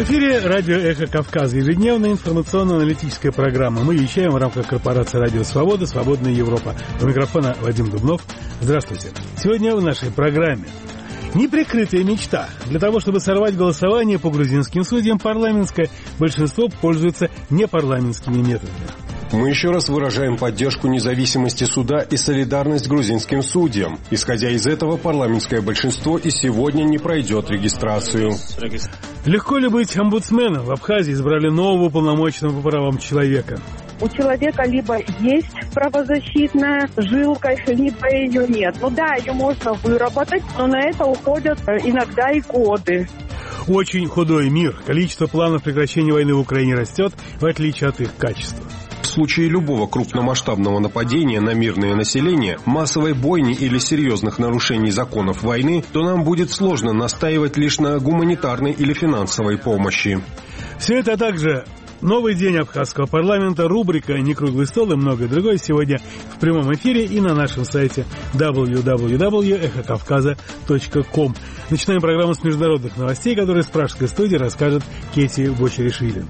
эфире радио «Эхо Кавказа», ежедневная информационно-аналитическая программа. Мы вещаем в рамках корпорации «Радио Свобода», «Свободная Европа». У микрофона Вадим Дубнов. Здравствуйте. Сегодня в нашей программе неприкрытая мечта. Для того, чтобы сорвать голосование по грузинским судьям, парламентское большинство пользуется непарламентскими методами. Мы еще раз выражаем поддержку независимости суда и солидарность грузинским судьям. Исходя из этого, парламентское большинство и сегодня не пройдет регистрацию. Легко ли быть омбудсменом? В Абхазии избрали нового уполномоченного по правам человека. У человека либо есть правозащитная жилка, либо ее нет. Ну да, ее можно выработать, но на это уходят иногда и годы. Очень худой мир. Количество планов прекращения войны в Украине растет, в отличие от их качества. В случае любого крупномасштабного нападения на мирное население, массовой бойни или серьезных нарушений законов войны, то нам будет сложно настаивать лишь на гуманитарной или финансовой помощи. Все это, а также новый день абхазского парламента, рубрика «Не круглый стол» и многое другое сегодня в прямом эфире и на нашем сайте www.ekhokavkaza.com. Начинаем программу с международных новостей, которые с пражской студии расскажет Кети Бочеришвили.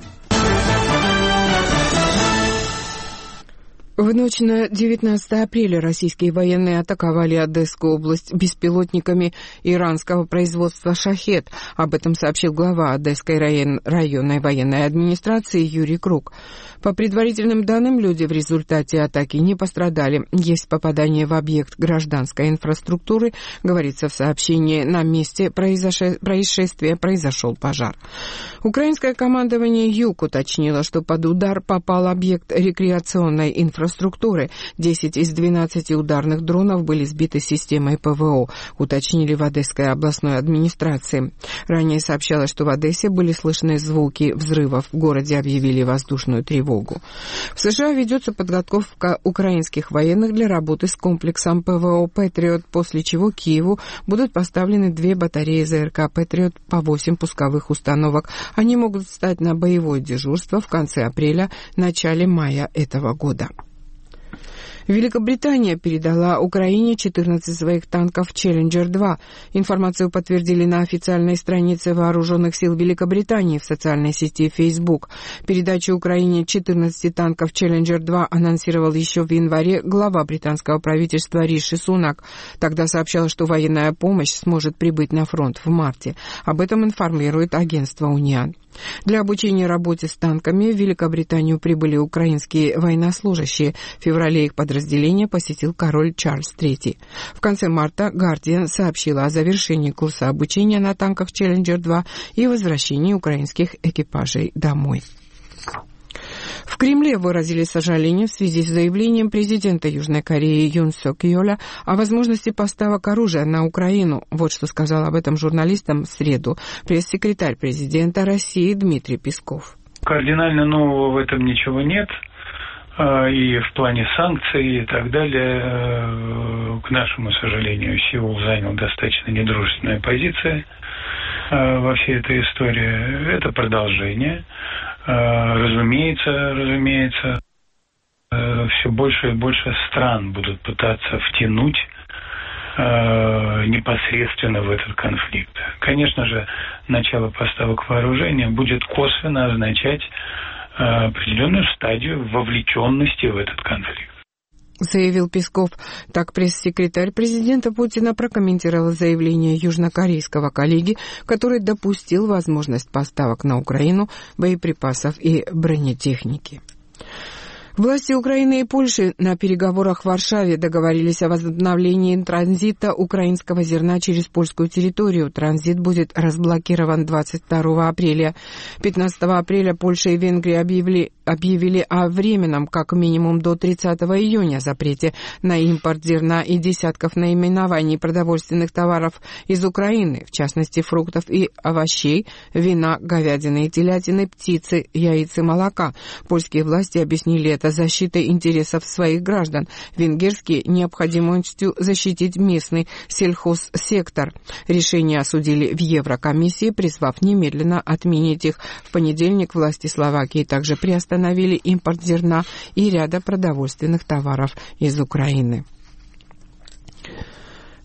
В ночь на 19 апреля российские военные атаковали Одесскую область беспилотниками иранского производства «Шахед». Об этом сообщил глава Одесской районной военной администрации Юрий Круг. По предварительным данным, люди в результате атаки не пострадали. Есть попадание в объект гражданской инфраструктуры. Говорится в сообщении, на месте происшествия произошел пожар. Украинское командование «Юг» уточнило, что под удар попал объект рекреационной инфраструктуры. 10 из 12 ударных дронов были сбиты системой ПВО, уточнили в Одесской областной администрации. Ранее сообщалось, что в Одессе были слышны звуки взрывов. В городе объявили воздушную тревогу. В США ведется подготовка украинских военных для работы с комплексом ПВО «Патриот», после чего Киеву будут поставлены 2 батареи ЗРК «Патриот» по 8 пусковых установок. Они могут встать на боевое дежурство в конце апреля, начале мая этого года. Великобритания передала Украине 14 своих танков «Челленджер-2». Информацию подтвердили на официальной странице Вооруженных сил Великобритании в социальной сети Facebook. Передачу Украине 14 танков «Челленджер-2» анонсировал еще в январе глава британского правительства Риши Сунак. Тогда сообщалось, что военная помощь сможет прибыть на фронт в марте. Об этом информирует агентство «Униан». Для обучения работе с танками в Великобританию прибыли украинские военнослужащие. В феврале их подразделение посетил король Чарльз III. В конце марта «Гардиан» сообщила о завершении курса обучения на танках «Челленджер-2» и возвращении украинских экипажей домой. В Кремле выразили сожаление в связи с заявлением президента Южной Кореи Юн Сок Йоля о возможности поставок оружия на Украину. Вот что сказал об этом журналистам в среду пресс-секретарь президента России Дмитрий Песков. Кардинально нового в этом ничего нет. И в плане санкций и так далее, к нашему сожалению, Сеул занял достаточно недружественную позицию во всей этой истории. Это продолжение. Разумеется, все больше и больше стран будут пытаться втянуть непосредственно в этот конфликт. Конечно же, начало поставок вооружения будет косвенно означать определенную стадию вовлеченности в этот конфликт. Заявил Песков. Так пресс-секретарь президента Путина прокомментировал заявление южнокорейского коллеги, который допустил возможность поставок на Украину боеприпасов и бронетехники. Власти Украины и Польши на переговорах в Варшаве договорились о возобновлении транзита украинского зерна через польскую территорию. Транзит будет разблокирован 22 апреля. 15 апреля Польша и Венгрия объявили о временном, как минимум до 30 июня, запрете на импорт зерна и десятков наименований продовольственных товаров из Украины, в частности фруктов и овощей, вина, говядины и телятины, птицы, яиц и молока. Польские власти объяснили это защитой интересов своих граждан. Венгерские — необходимостью защитить местный сельхозсектор. Решение осудили в Еврокомиссии, призвав немедленно отменить их. В понедельник власти Словакии также приостановили импорт зерна и ряда продовольственных товаров из Украины.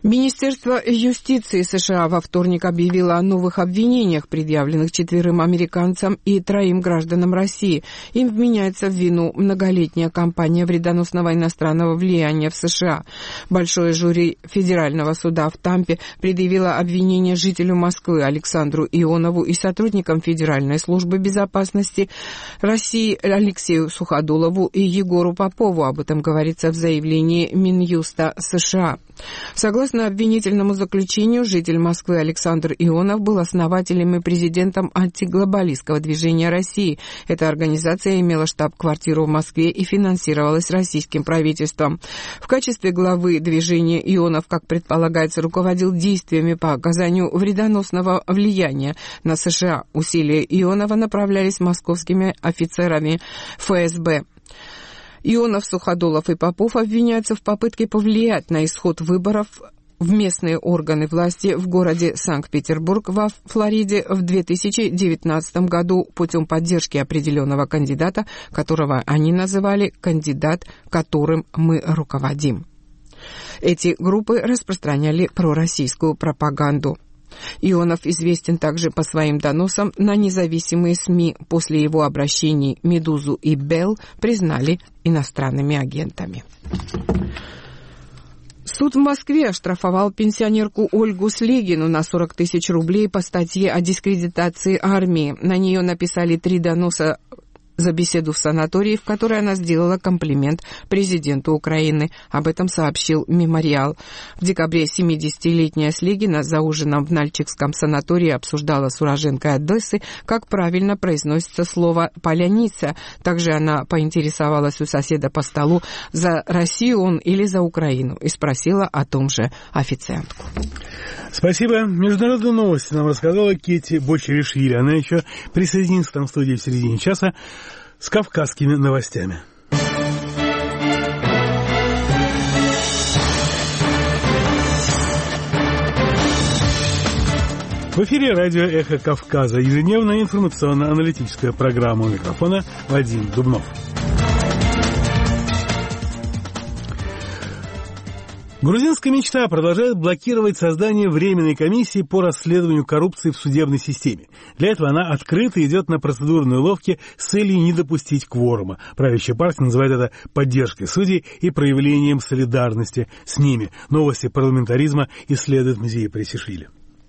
Министерство юстиции США во вторник объявило о новых обвинениях, предъявленных 4 американцам и 3 гражданам России. Им вменяется в вину многолетняя кампания вредоносного иностранного влияния в США. Большое жюри Федерального суда в Тампе предъявило обвинение жителю Москвы Александру Ионову и сотрудникам Федеральной службы безопасности России Алексею Суходолову и Егору Попову. Об этом говорится в заявлении Минюста США. Согласно обвинительному заключению, житель Москвы Александр Ионов был основателем и президентом антиглобалистского движения России. Эта организация имела штаб-квартиру в Москве и финансировалась российским правительством. В качестве главы движения Ионов, как предполагается, руководил действиями по оказанию вредоносного влияния на США. Усилия Ионова направлялись московскими офицерами ФСБ. Ионов, Суходолов и Попов обвиняются в попытке повлиять на исход выборов в местные органы власти в городе Санкт-Петербург во Флориде в 2019 году путем поддержки определенного кандидата, которого они называли «кандидат, которым мы руководим». Эти группы распространяли пророссийскую пропаганду. Ионов известен также по своим доносам на независимые СМИ. После его обращений «Медузу» и «Белл» признали иностранными агентами. Суд в Москве оштрафовал пенсионерку Ольгу Слегину на 40 тысяч рублей по статье о дискредитации армии. На нее написали 3 доноса за беседу в санатории, в которой она сделала комплимент президенту Украины. Об этом сообщил «Мемориал». В декабре 70-летняя Слегина за ужином в Нальчикском санатории обсуждала с уроженкой Одессы, как правильно произносится слово «поляница». Также она поинтересовалась у соседа по столу, за Россию он или за Украину, и спросила о том же официантку. Спасибо. Международные новости нам рассказала Кетти Бочеришвили. Она еще присоединится к нам в студии в середине часа с кавказскими новостями. В эфире радио «Эхо Кавказа». Ежедневная информационно-аналитическая программа. У микрофона Вадим Дубнов. Грузинская мечта продолжает блокировать создание Временной комиссии по расследованию коррупции в судебной системе. Для этого она открыто идет на процедурные уловки с целью не допустить кворума. Правящая партия называет это поддержкой судей и проявлением солидарности с ними. Новости парламентаризма исследует музей Пресишвили.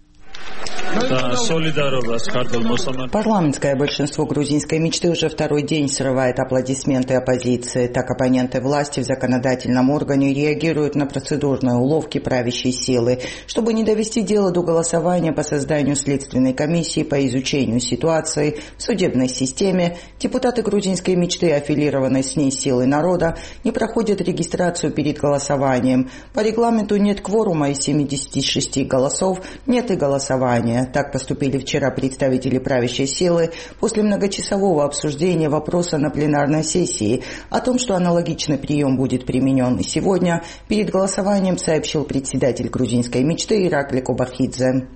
Парламентское большинство грузинской мечты уже второй день срывает аплодисменты оппозиции. Так оппоненты власти в законодательном органе реагируют на процедурные уловки правящей силы. Чтобы не довести дело до голосования по созданию следственной комиссии по изучению ситуации в судебной системе, депутаты грузинской мечты, аффилированной с ней силой народа, не проходят регистрацию перед голосованием. По регламенту нет кворума из 76 голосов, нет и голосования. Так поступили вчера представители правящей силы после многочасового обсуждения вопроса на пленарной сессии. О том, что аналогичный прием будет применен и сегодня, перед голосованием сообщил председатель грузинской мечты Иракли Кобахидзе.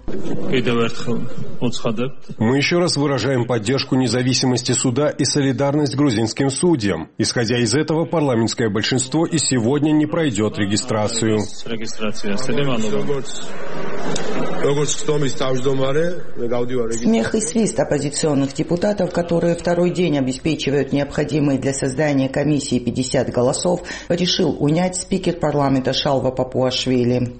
Мы еще раз выражаем поддержку независимости суда и солидарность грузинским судьям. Исходя из этого, парламентское большинство и сегодня не пройдет регистрацию. Смех и свист оппозиционных депутатов, которые второй день обеспечивают необходимые для создания комиссии 50 голосов, решил унять спикер парламента Шалва Папуашвили.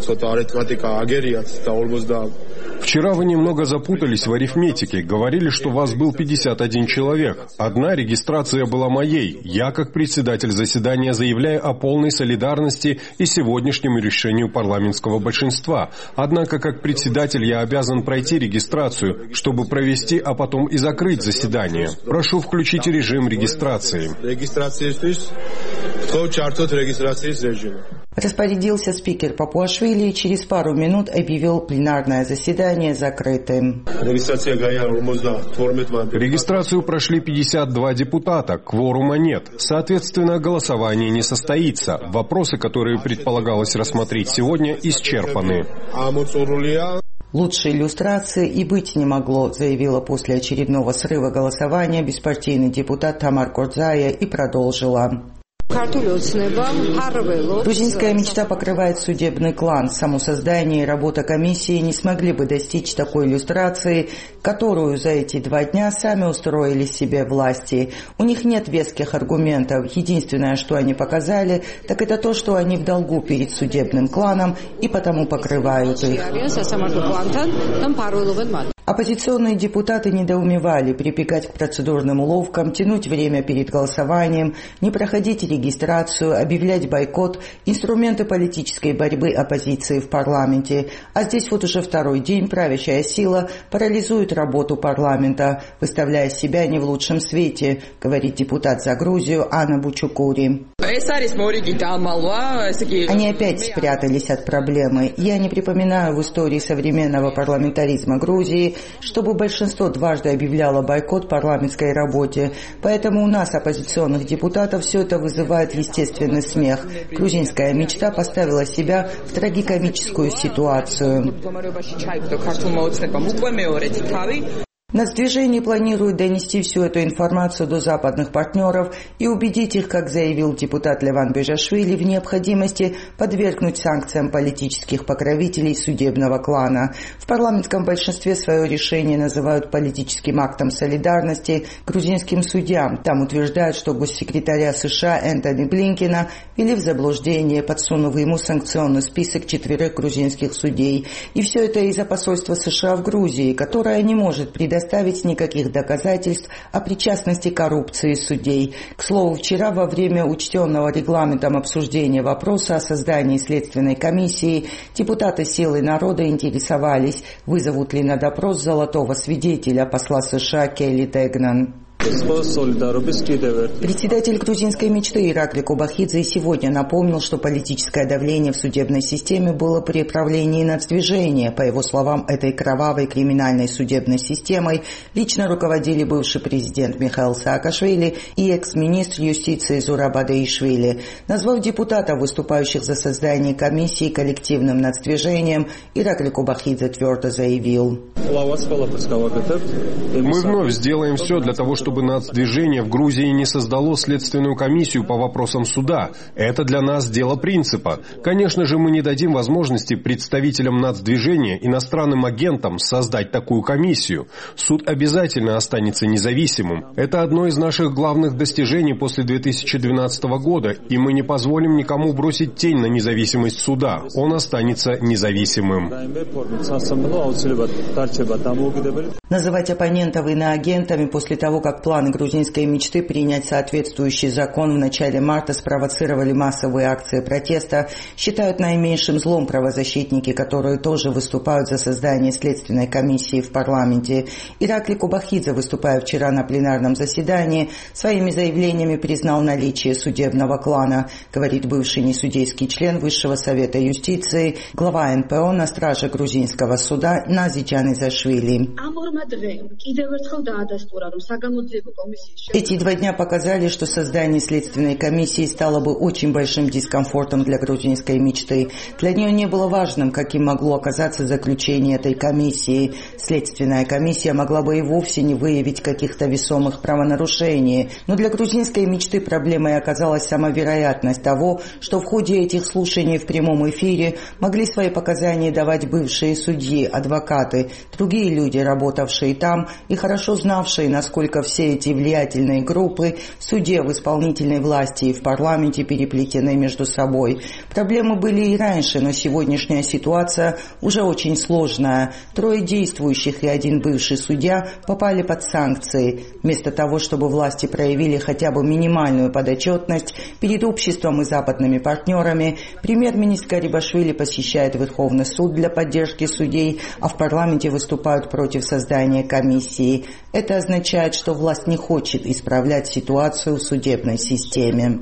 Вчера вы немного запутались в арифметике. Говорили, что у вас был 51 человек. Одна регистрация была моей. Я, как председатель заседания, заявляю о полной солидарности и сегодняшнему решению парламентского большинства. Однако, как председатель, я обязан пройти регистрацию, чтобы провести, а потом и закрыть заседание. Прошу включить режим регистрации. Распорядился спикер Папуашвили и через пару минут объявил пленарное заседание закрытым. Регистрацию прошли 52 депутата, кворума нет. Соответственно, голосование не состоится. Вопросы, которые предполагалось рассмотреть сегодня, исчерпаны. Лучшей иллюстрации и быть не могло, заявила после очередного срыва голосования беспартийный депутат Тамар Кордзая и продолжила. Грузинская мечта покрывает судебный клан. Само создание и работа комиссии не смогли бы достичь такой иллюстрации, которую за эти 2 дня сами устроили себе власти. У них нет веских аргументов. Единственное, что они показали, так это то, что они в долгу перед судебным кланом и потому покрывают их. Оппозиционные депутаты недоумевали прибегать к процедурным уловкам, тянуть время перед голосованием, не проходить регистрацию, объявлять бойкот, инструменты политической борьбы оппозиции в парламенте. А здесь вот уже 2-й день правящая сила парализует работу парламента, выставляя себя не в лучшем свете, говорит депутат за Грузию Анна Бучукури. Они опять спрятались от проблемы. Я не припоминаю в истории современного парламентаризма Грузии, чтобы большинство дважды объявляло бойкот парламентской работе. Поэтому у нас, оппозиционных депутатов, все это вызывает естественный смех. Грузинская мечта поставила себя в трагикомическую ситуацию. Нацдвижение планирует донести всю эту информацию до западных партнеров и убедить их, как заявил депутат Леван Бежашвили, в необходимости подвергнуть санкциям политических покровителей судебного клана. В парламентском большинстве свое решение называют политическим актом солидарности грузинским судьям. Там утверждают, что госсекретаря США Энтони Блинкена ввели в заблуждение, подсунув ему санкционный список 4 грузинских судей. И все это из-за посольства США в Грузии, которое не может предоставить никаких доказательств о причастности к коррупции судей. К слову, вчера во время учтенного регламентом обсуждения вопроса о создании следственной комиссии депутаты «Силы народа» интересовались, вызовут ли на допрос золотого свидетеля посла США Келли Дегнан. Председатель грузинской мечты Иракли Кубахидзе сегодня напомнил, что политическое давление в судебной системе было при правлении нацдвижения. По его словам, этой кровавой криминальной судебной системой лично руководили бывший президент Михаил Саакашвили и экс-министр юстиции Зураб Адаишвили. Назвав депутатов, выступающих за создание комиссии коллективным нацдвижением, Иракли Кубахидзе твердо заявил: «Мы вновь сделаем все для того, чтобы нацдвижение в Грузии не создало следственную комиссию по вопросам суда. Это для нас дело принципа. Конечно же, мы не дадим возможности представителям нацдвижения, иностранным агентам создать такую комиссию. Суд обязательно останется независимым. Это одно из наших главных достижений после 2012 года, и мы не позволим никому бросить тень на независимость суда. Он останется независимым». Называть оппонентов иноагентами после того, как планы грузинской мечты принять соответствующий закон в начале марта спровоцировали массовые акции протеста, считают наименьшим злом правозащитники, которые тоже выступают за создание следственной комиссии в парламенте. Иракли Кубахидзе, выступая вчера на пленарном заседании, своими заявлениями признал наличие судебного клана, говорит бывший несудейский член Высшего совета юстиции, глава НПО на страже грузинского суда Назиджан Изашвили. Эти 2 дня показали, что создание следственной комиссии стало бы очень большим дискомфортом для грузинской мечты. Для нее не было важным, каким могло оказаться заключение этой комиссии. Следственная комиссия могла бы и вовсе не выявить каких-то весомых правонарушений. Но для грузинской мечты проблемой оказалась сама вероятность того, что в ходе этих слушаний в прямом эфире могли свои показания давать бывшие судьи, адвокаты, другие люди, работавшие там и хорошо знавшие, насколько все эти влиятельные группы в суде, в исполнительной власти и в парламенте переплетены между собой. Проблемы были и раньше, но сегодняшняя ситуация уже очень сложная. 3 действующих и 1 бывший судья попали под санкции. Вместо того, чтобы власти проявили хотя бы минимальную подотчетность перед обществом и западными партнерами, премьер-министр Гарибашвили посещает Верховный суд для поддержки судей, а в парламенте выступают против создания комиссии. Это означает, что власть не хочет исправлять ситуацию в судебной системе.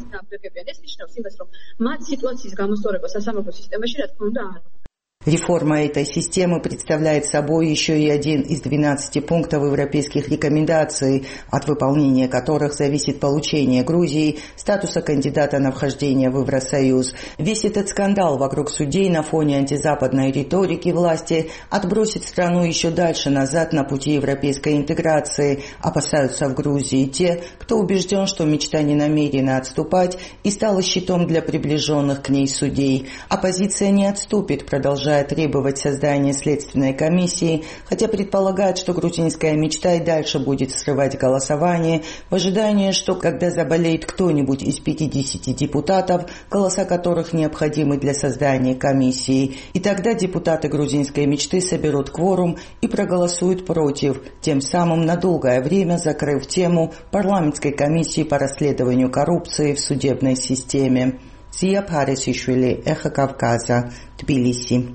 Реформа этой системы представляет собой еще и один из 12 пунктов европейских рекомендаций, от выполнения которых зависит получение Грузии статуса кандидата на вхождение в Евросоюз. Весь этот скандал вокруг судей на фоне антизападной риторики власти отбросит страну еще дальше назад на пути европейской интеграции, опасаются в Грузии те, кто убежден, что мечта не намерена отступать и стала щитом для приближенных к ней судей. Оппозиция не отступит, продолжая требовать создания следственной комиссии, хотя предполагает, что грузинская мечта и дальше будет срывать голосование в ожидании, что когда заболеет кто-нибудь из 50 депутатов, голоса которых необходимы для создания комиссии, и тогда депутаты грузинской мечты соберут кворум и проголосуют против, тем самым на долгое время закрыв тему парламентской комиссии по расследованию коррупции в судебной системе. Зия Парисишвили, Эхо Кавказа, Тбилиси.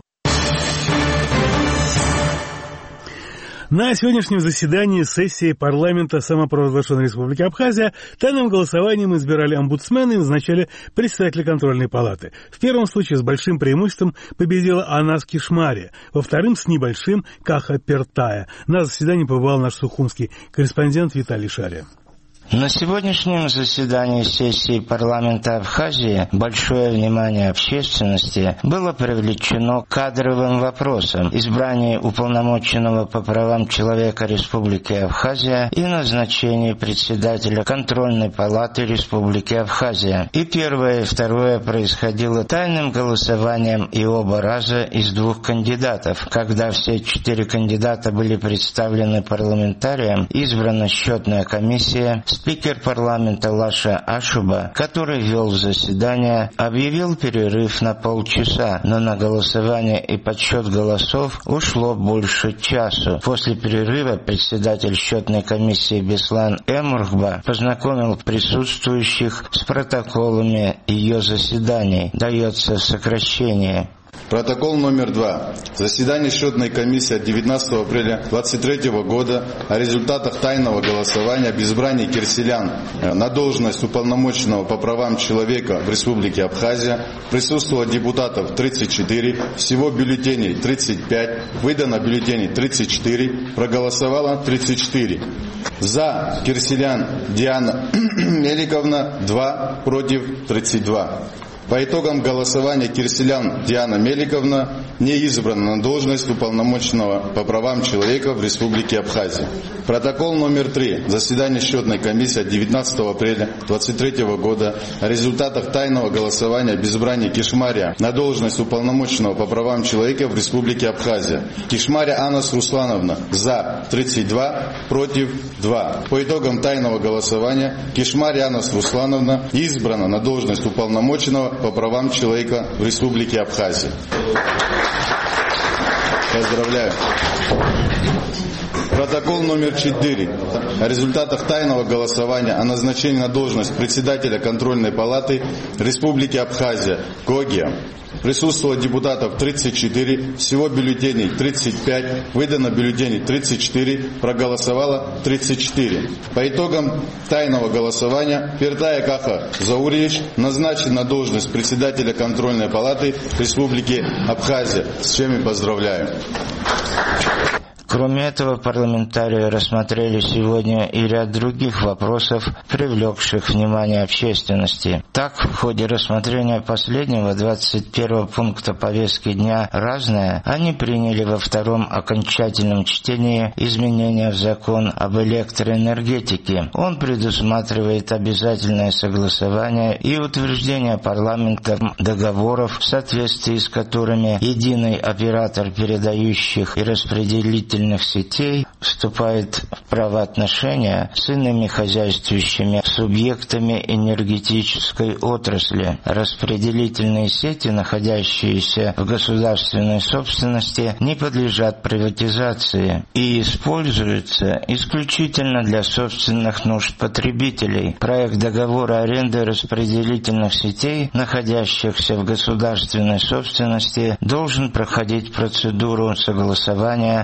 На сегодняшнем заседании сессии парламента самопровозглашенной Республики Абхазия тайным голосованием избирали омбудсмена и назначали председателя контрольной палаты. В первом случае с большим преимуществом победила Анас Кишмария, во втором с небольшим Каха Пертая. На заседании побывал наш сухумский корреспондент Виталий Шария. На сегодняшнем заседании сессии парламента Абхазии большое внимание общественности было привлечено к кадровым вопросам, избранию уполномоченного по правам человека Республики Абхазия и назначению председателя контрольной палаты Республики Абхазия. И первое, и второе происходило тайным голосованием и оба раза из двух кандидатов. Когда все 4 кандидата были представлены парламентариям, избрана счетная комиссия. Спикер парламента Лаша Ашуба, который вел заседание, объявил перерыв на полчаса, но на голосование и подсчет голосов ушло больше часу. После перерыва председатель счетной комиссии Беслан Эмурхба познакомил присутствующих с протоколами ее заседаний. Дается сокращение. Протокол номер 2. Заседание счетной комиссии от 19 апреля 2023 года о результатах тайного голосования об избрании Кирселян на должность уполномоченного по правам человека в Республике Абхазия. Присутствовало депутатов 34, всего бюллетеней 35, выдано бюллетеней 34, проголосовало 34. За Кирселян Диана Меликовна 2, против 32. По итогам голосования Кирселян Диана Меликовна не избрана на должность уполномоченного по правам человека в Республике Абхазия. Протокол номер 3. Заседание счетной комиссии от 19 апреля 2023 года о результатах тайного голосования об избрании Кишмария на должность уполномоченного по правам человека в Республике Абхазия. Кишмария Анас Руслановна за 32, против 2. По итогам тайного голосования Кишмария Анас Руслановна избрана на должность уполномоченного по правам человека в Республике Абхазия. Поздравляю. Протокол номер 4. О результатах тайного голосования о назначении на должность председателя контрольной палаты Республики Абхазия ГОГИА. Присутствовало депутатов 34, всего бюллетеней 35, выдано бюллетеней 34, проголосовало 34. По итогам тайного голосования Пертая Каха Заурьевич назначен на должность председателя контрольной палаты Республики Абхазия, с чем и поздравляю. Кроме этого, парламентарии рассмотрели сегодня и ряд других вопросов, привлекших внимание общественности. Так, в ходе рассмотрения последнего 21 пункта повестки дня «Разное» они приняли во втором окончательном чтении изменения в закон об электроэнергетике. Он предусматривает обязательное согласование и утверждение парламентом договоров, в соответствии с которыми единый оператор передающих и распределительных сетей вступает в правоотношения с иными хозяйствующими субъектами энергетической отрасли. Распределительные сети, находящиеся в государственной собственности, не подлежат приватизации и используются исключительно для собственных нужд потребителей. Проект договора аренды распределительных сетей, находящихся в государственной собственности, должен проходить процедуру согласования и утверждения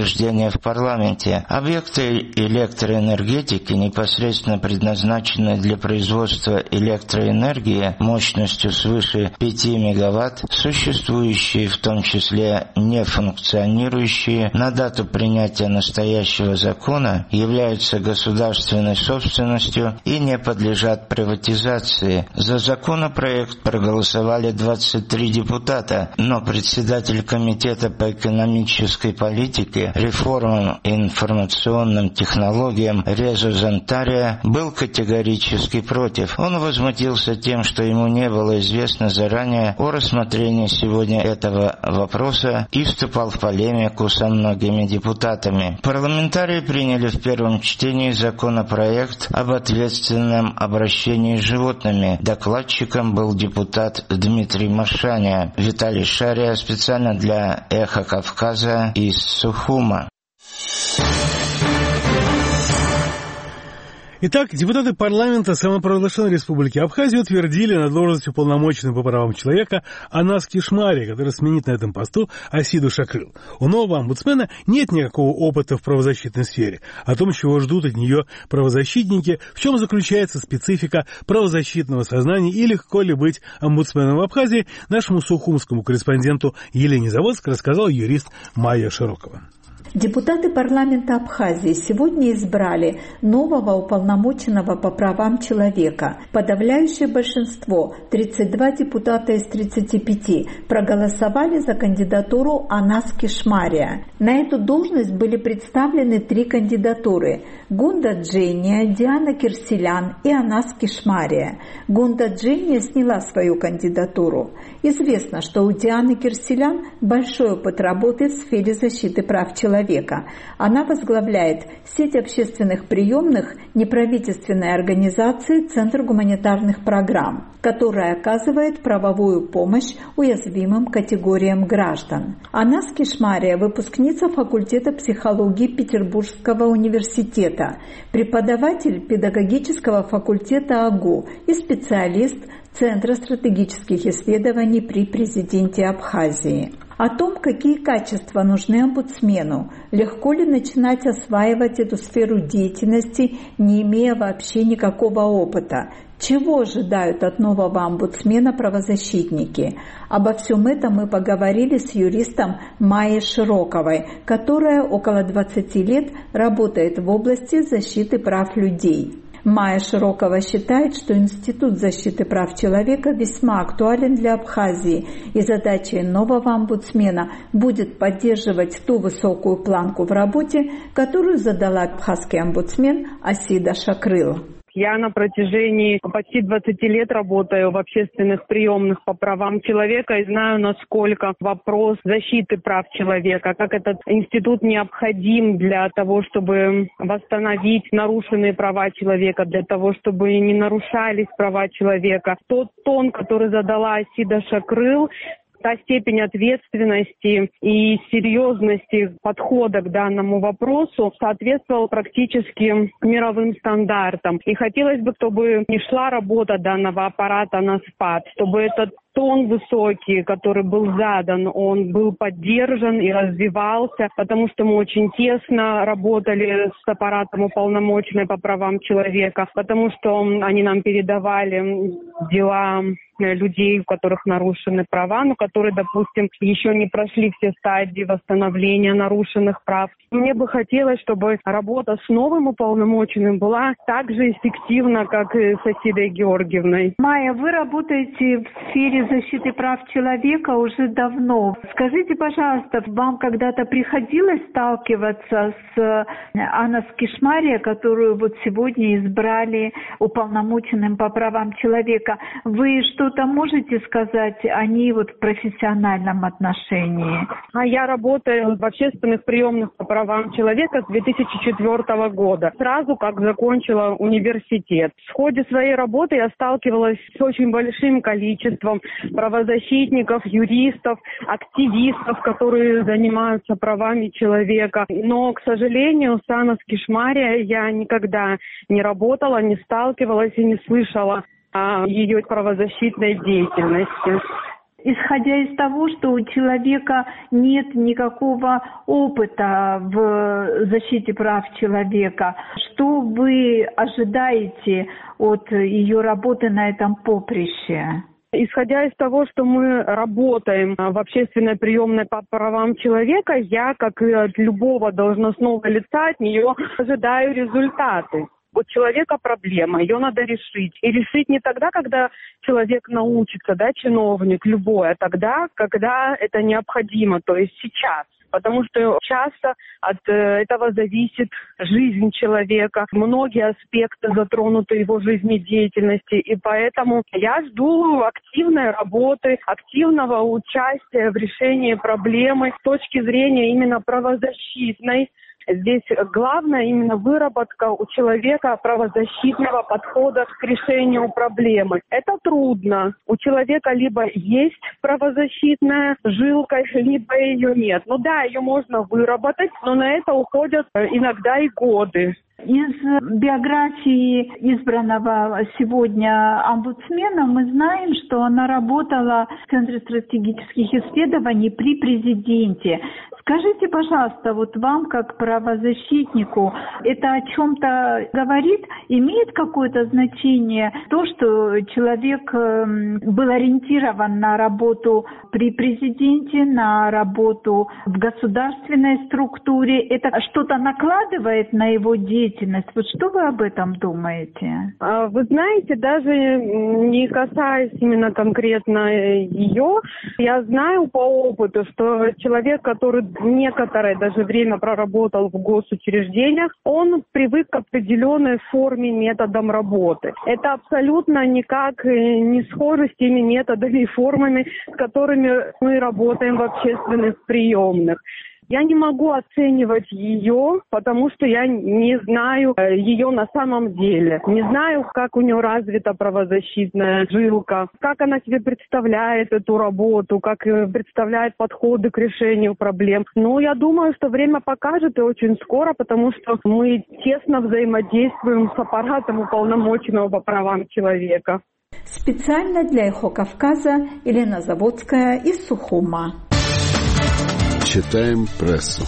обсуждения в парламенте. Объекты электроэнергетики, непосредственно предназначенные для производства электроэнергии мощностью свыше 5 мегаватт, существующие, в том числе не функционирующие, на дату принятия настоящего закона являются государственной собственностью и не подлежат приватизации. За законопроект проголосовали 23 депутата, но председатель Комитета по экономической политике, реформам и информационным технологиям Резо Зантария был категорически против. Он возмутился тем, что ему не было известно заранее о рассмотрении сегодня этого вопроса и вступал в полемику со многими депутатами. Парламентарии приняли в первом чтении законопроект об ответственном обращении с животными. Докладчиком был депутат Дмитрий Машаня. Виталий Шария специально для «Эхо Кавказа» из Сухума. Итак, депутаты парламента самопровозглашенной Республики Абхазия утвердили на должность уполномоченного по правам человека Анас Кишмари, который сменит на этом посту Асиду Шакрыл. У нового омбудсмена нет никакого опыта в правозащитной сфере. О том, чего ждут от нее правозащитники, в чем заключается специфика правозащитного сознания и легко ли быть омбудсменом в Абхазии, нашему сухумскому корреспонденту Елене Заводской рассказала юрист Майя Широкова. Депутаты парламента Абхазии сегодня избрали нового уполномоченного по правам человека. Подавляющее большинство, 32 депутата из 35, проголосовали за кандидатуру Анас Кишмария. На эту должность были представлены 3 кандидатуры – Гунда Джения, Диана Кирселян и Анас Кишмария. Гунда Джения сняла свою кандидатуру. Известно, что у Дианы Кирселян большой опыт работы в сфере защиты прав человека. Она возглавляет сеть общественных приемных неправительственной организации «Центр гуманитарных программ», которая оказывает правовую помощь уязвимым категориям граждан. Анас Кишмария – выпускница факультета психологии Петербургского университета, преподаватель педагогического факультета АГУ и специалист Центра стратегических исследований при президенте Абхазии. О том, какие качества нужны омбудсмену, легко ли начинать осваивать эту сферу деятельности, не имея вообще никакого опыта, чего ожидают от нового омбудсмена правозащитники. Обо всем этом мы поговорили с юристом Майей Широковой, которая около 20 лет работает в области защиты прав людей. Майя Широкова считает, что Институт защиты прав человека весьма актуален для Абхазии, и задачей нового омбудсмена будет поддерживать ту высокую планку в работе, которую задала абхазский омбудсмен Асида Шакрыл. Я на протяжении почти 20 лет работаю в общественных приемных по правам человека и знаю, насколько вопрос защиты прав человека, как этот институт необходим для того, чтобы восстановить нарушенные права человека, для того, чтобы не нарушались права человека. Тот тон, который задала Асида Шакрыл, та степень ответственности и серьезности подхода к данному вопросу соответствовал практически мировым стандартам. И хотелось бы, чтобы не шла работа данного аппарата на спад, чтобы этот тон высокий, который был задан, он был поддержан и развивался, потому что мы очень тесно работали с аппаратом уполномоченной по правам человека, потому что они нам передавали дела людей, у которых нарушены права, но которые, допустим, еще не прошли все стадии восстановления нарушенных прав. Мне бы хотелось, чтобы работа с новым уполномоченным была так же эффективна, как и с Асидой Георгиевной. Майя, вы работаете в сфере защиты прав человека уже давно. Скажите, пожалуйста, вам когда-то приходилось сталкиваться с Анас Кишмария, которую вот сегодня избрали уполномоченным по правам человека? Вы что-то можете сказать о ней вот в профессиональном отношении? Я работаю в общественных приемных по правам человека с 2004 года, сразу как закончила университет. В ходе своей работы я сталкивалась с очень большим количеством правозащитников, юристов, активистов, которые занимаются правами человека. Но, к сожалению, с Анас Кишмария я никогда не работала, не сталкивалась и не слышала о ее правозащитной деятельности. Исходя из того, что у человека нет никакого опыта в защите прав человека, что вы ожидаете от ее работы на этом поприще? Исходя из того, что мы работаем в общественной приемной по правам человека, я, как и от любого должностного лица, от нее ожидаю результаты. У человека проблема, ее надо решить. И решить не тогда, когда человек научится, чиновник любой, а тогда, когда это необходимо, то есть сейчас. Потому что часто от этого зависит жизнь человека, многие аспекты затронуты его жизнедеятельности. И поэтому я жду активной работы, активного участия в решении проблемы с точки зрения именно правозащитной. Здесь главное именно выработка у человека правозащитного подхода к решению проблемы. Это трудно. У человека либо есть правозащитная жилка, либо ее нет. Ее можно выработать, но на это уходят иногда и годы. Из биографии избранного сегодня омбудсмена мы знаем, что она работала в Центре стратегических исследований при президенте. Скажите, пожалуйста, вам как правозащитнику, это о чем-то говорит? Имеет какое-то значение то, что человек был ориентирован на работу при президенте, на работу в государственной структуре? Это что-то накладывает на его деятельность? Что вы об этом думаете? Вы знаете, даже не касаясь именно конкретно ее, я знаю по опыту, что человек, который некоторое даже время проработал в госучреждениях, он привык к определенной форме, методам работы. Это абсолютно никак не схоже с теми методами и формами, с которыми мы работаем в общественных приемных. Я не могу оценивать ее, потому что я не знаю ее на самом деле. Не знаю, как у нее развита правозащитная жилка, как она себе представляет эту работу, как представляет подходы к решению проблем. Но я думаю, что время покажет и очень скоро, потому что мы тесно взаимодействуем с аппаратом уполномоченного по правам человека. Специально для «Эхо Кавказа» Елена Заводская из Сухума. Читаем прессу.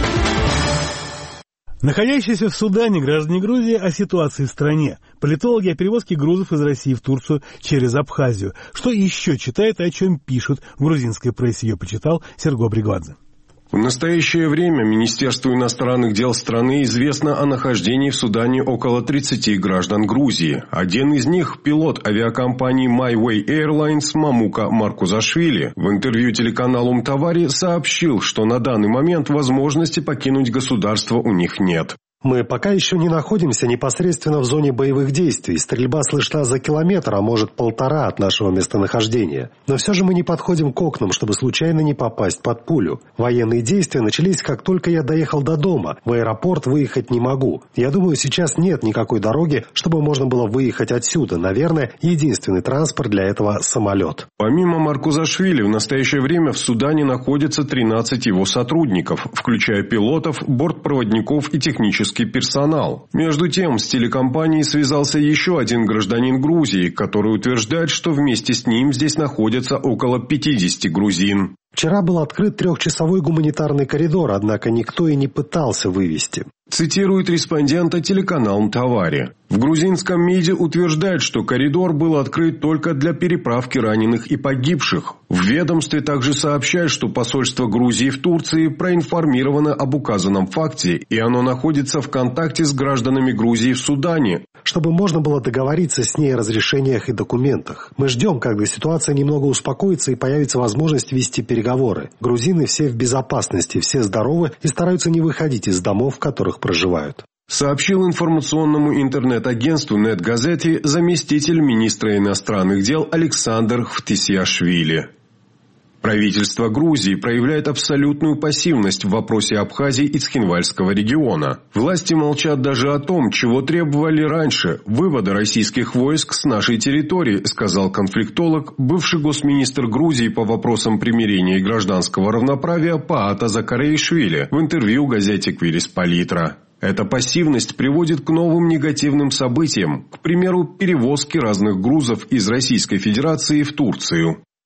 Находящиеся в Судане граждане Грузии о ситуации в стране. Политологи о перевозке грузов из России в Турцию через Абхазию. Что еще читает и о чем пишут в грузинской прессе, ее почитал Серго Бригвадзе. В настоящее время Министерству иностранных дел страны известно о нахождении в Судане около 30 граждан Грузии. Один из них – пилот авиакомпании MyWay Airlines Мамука Маркузашвили. В интервью телеканалу Мтавари сообщил, что на данный момент возможности покинуть государство у них нет. Мы пока еще не находимся непосредственно в зоне боевых действий. Стрельба слышна за километр, а может 1,5 от нашего местонахождения. Но все же мы не подходим к окнам, чтобы случайно не попасть под пулю. Военные действия начались, как только я доехал до дома. В аэропорт выехать не могу. Я думаю, сейчас нет никакой дороги, чтобы можно было выехать отсюда. Наверное, единственный транспорт для этого – самолет. Помимо Маркузашвили, в настоящее время в Судане находится 13 его сотрудников, включая пилотов, бортпроводников и технических персонал. Между тем, с телекомпанией связался еще один гражданин Грузии, который утверждает, что вместе с ним здесь находятся около 50 грузин. Вчера был открыт 3-часовой гуманитарный коридор, однако никто и не пытался вывести. Цитирует респондента телеканал Мтавари. В грузинском МИДе утверждают, что коридор был открыт только для переправки раненых и погибших. В ведомстве также сообщают, что посольство Грузии в Турции проинформировано об указанном факте, и оно находится в контакте с гражданами Грузии в Судане, чтобы можно было договориться с ней о разрешениях и документах. Мы ждем, когда ситуация немного успокоится и появится возможность вести переговоры. Грузины все в безопасности, все здоровы и стараются не выходить из домов, в которых проживают. Сообщил информационному интернет-агентству «Нет-Газети» заместитель министра иностранных дел Александр Хтисиашвили. Правительство Грузии проявляет абсолютную пассивность в вопросе Абхазии и Цхинвальского региона. Власти молчат даже о том, чего требовали раньше – вывода российских войск с нашей территории, сказал конфликтолог, бывший госминистр Грузии по вопросам примирения и гражданского равноправия Паата Закареишвили в интервью газете «Квирис Политра». Эта пассивность приводит к новым негативным событиям, к примеру, перевозке разных грузов из Российской Федерации в Турцию.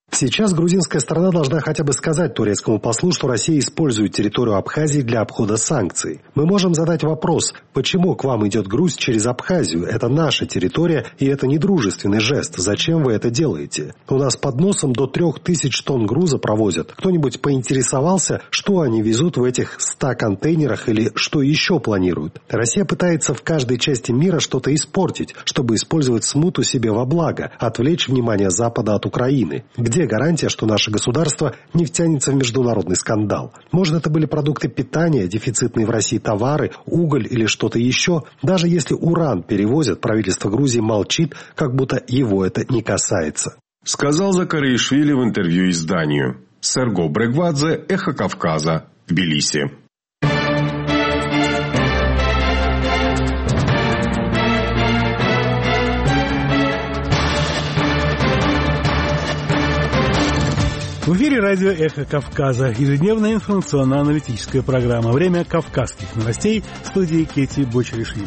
Сейчас грузинская сторона должна хотя бы сказать турецкому послу, что Россия использует территорию Абхазии для обхода санкций. Мы можем задать вопрос, почему к вам идет груз через Абхазию? Это наша территория, и это не дружественный жест. Зачем вы это делаете? У нас под носом до 3000 тонн груза провозят. Кто-нибудь поинтересовался, что они везут в этих 100 контейнерах или что еще планируют? Россия пытается в каждой части мира что-то испортить, чтобы использовать смуту себе во благо, отвлечь внимание Запада от Украины. Где гарантия, что наше государство не втянется в международный скандал? Может, это были продукты питания, дефицитные в России товары, уголь или что-то еще? Даже если уран перевозят, правительство Грузии молчит, как будто его это не касается. Сказал Закаришвили в интервью изданию. Серго Брегвадзе, Эхо Кавказа, Тбилиси. В эфире радио «Эхо Кавказа», ежедневная информационно-аналитическая программа. Время кавказских новостей, в студии Кети Бочаришвили.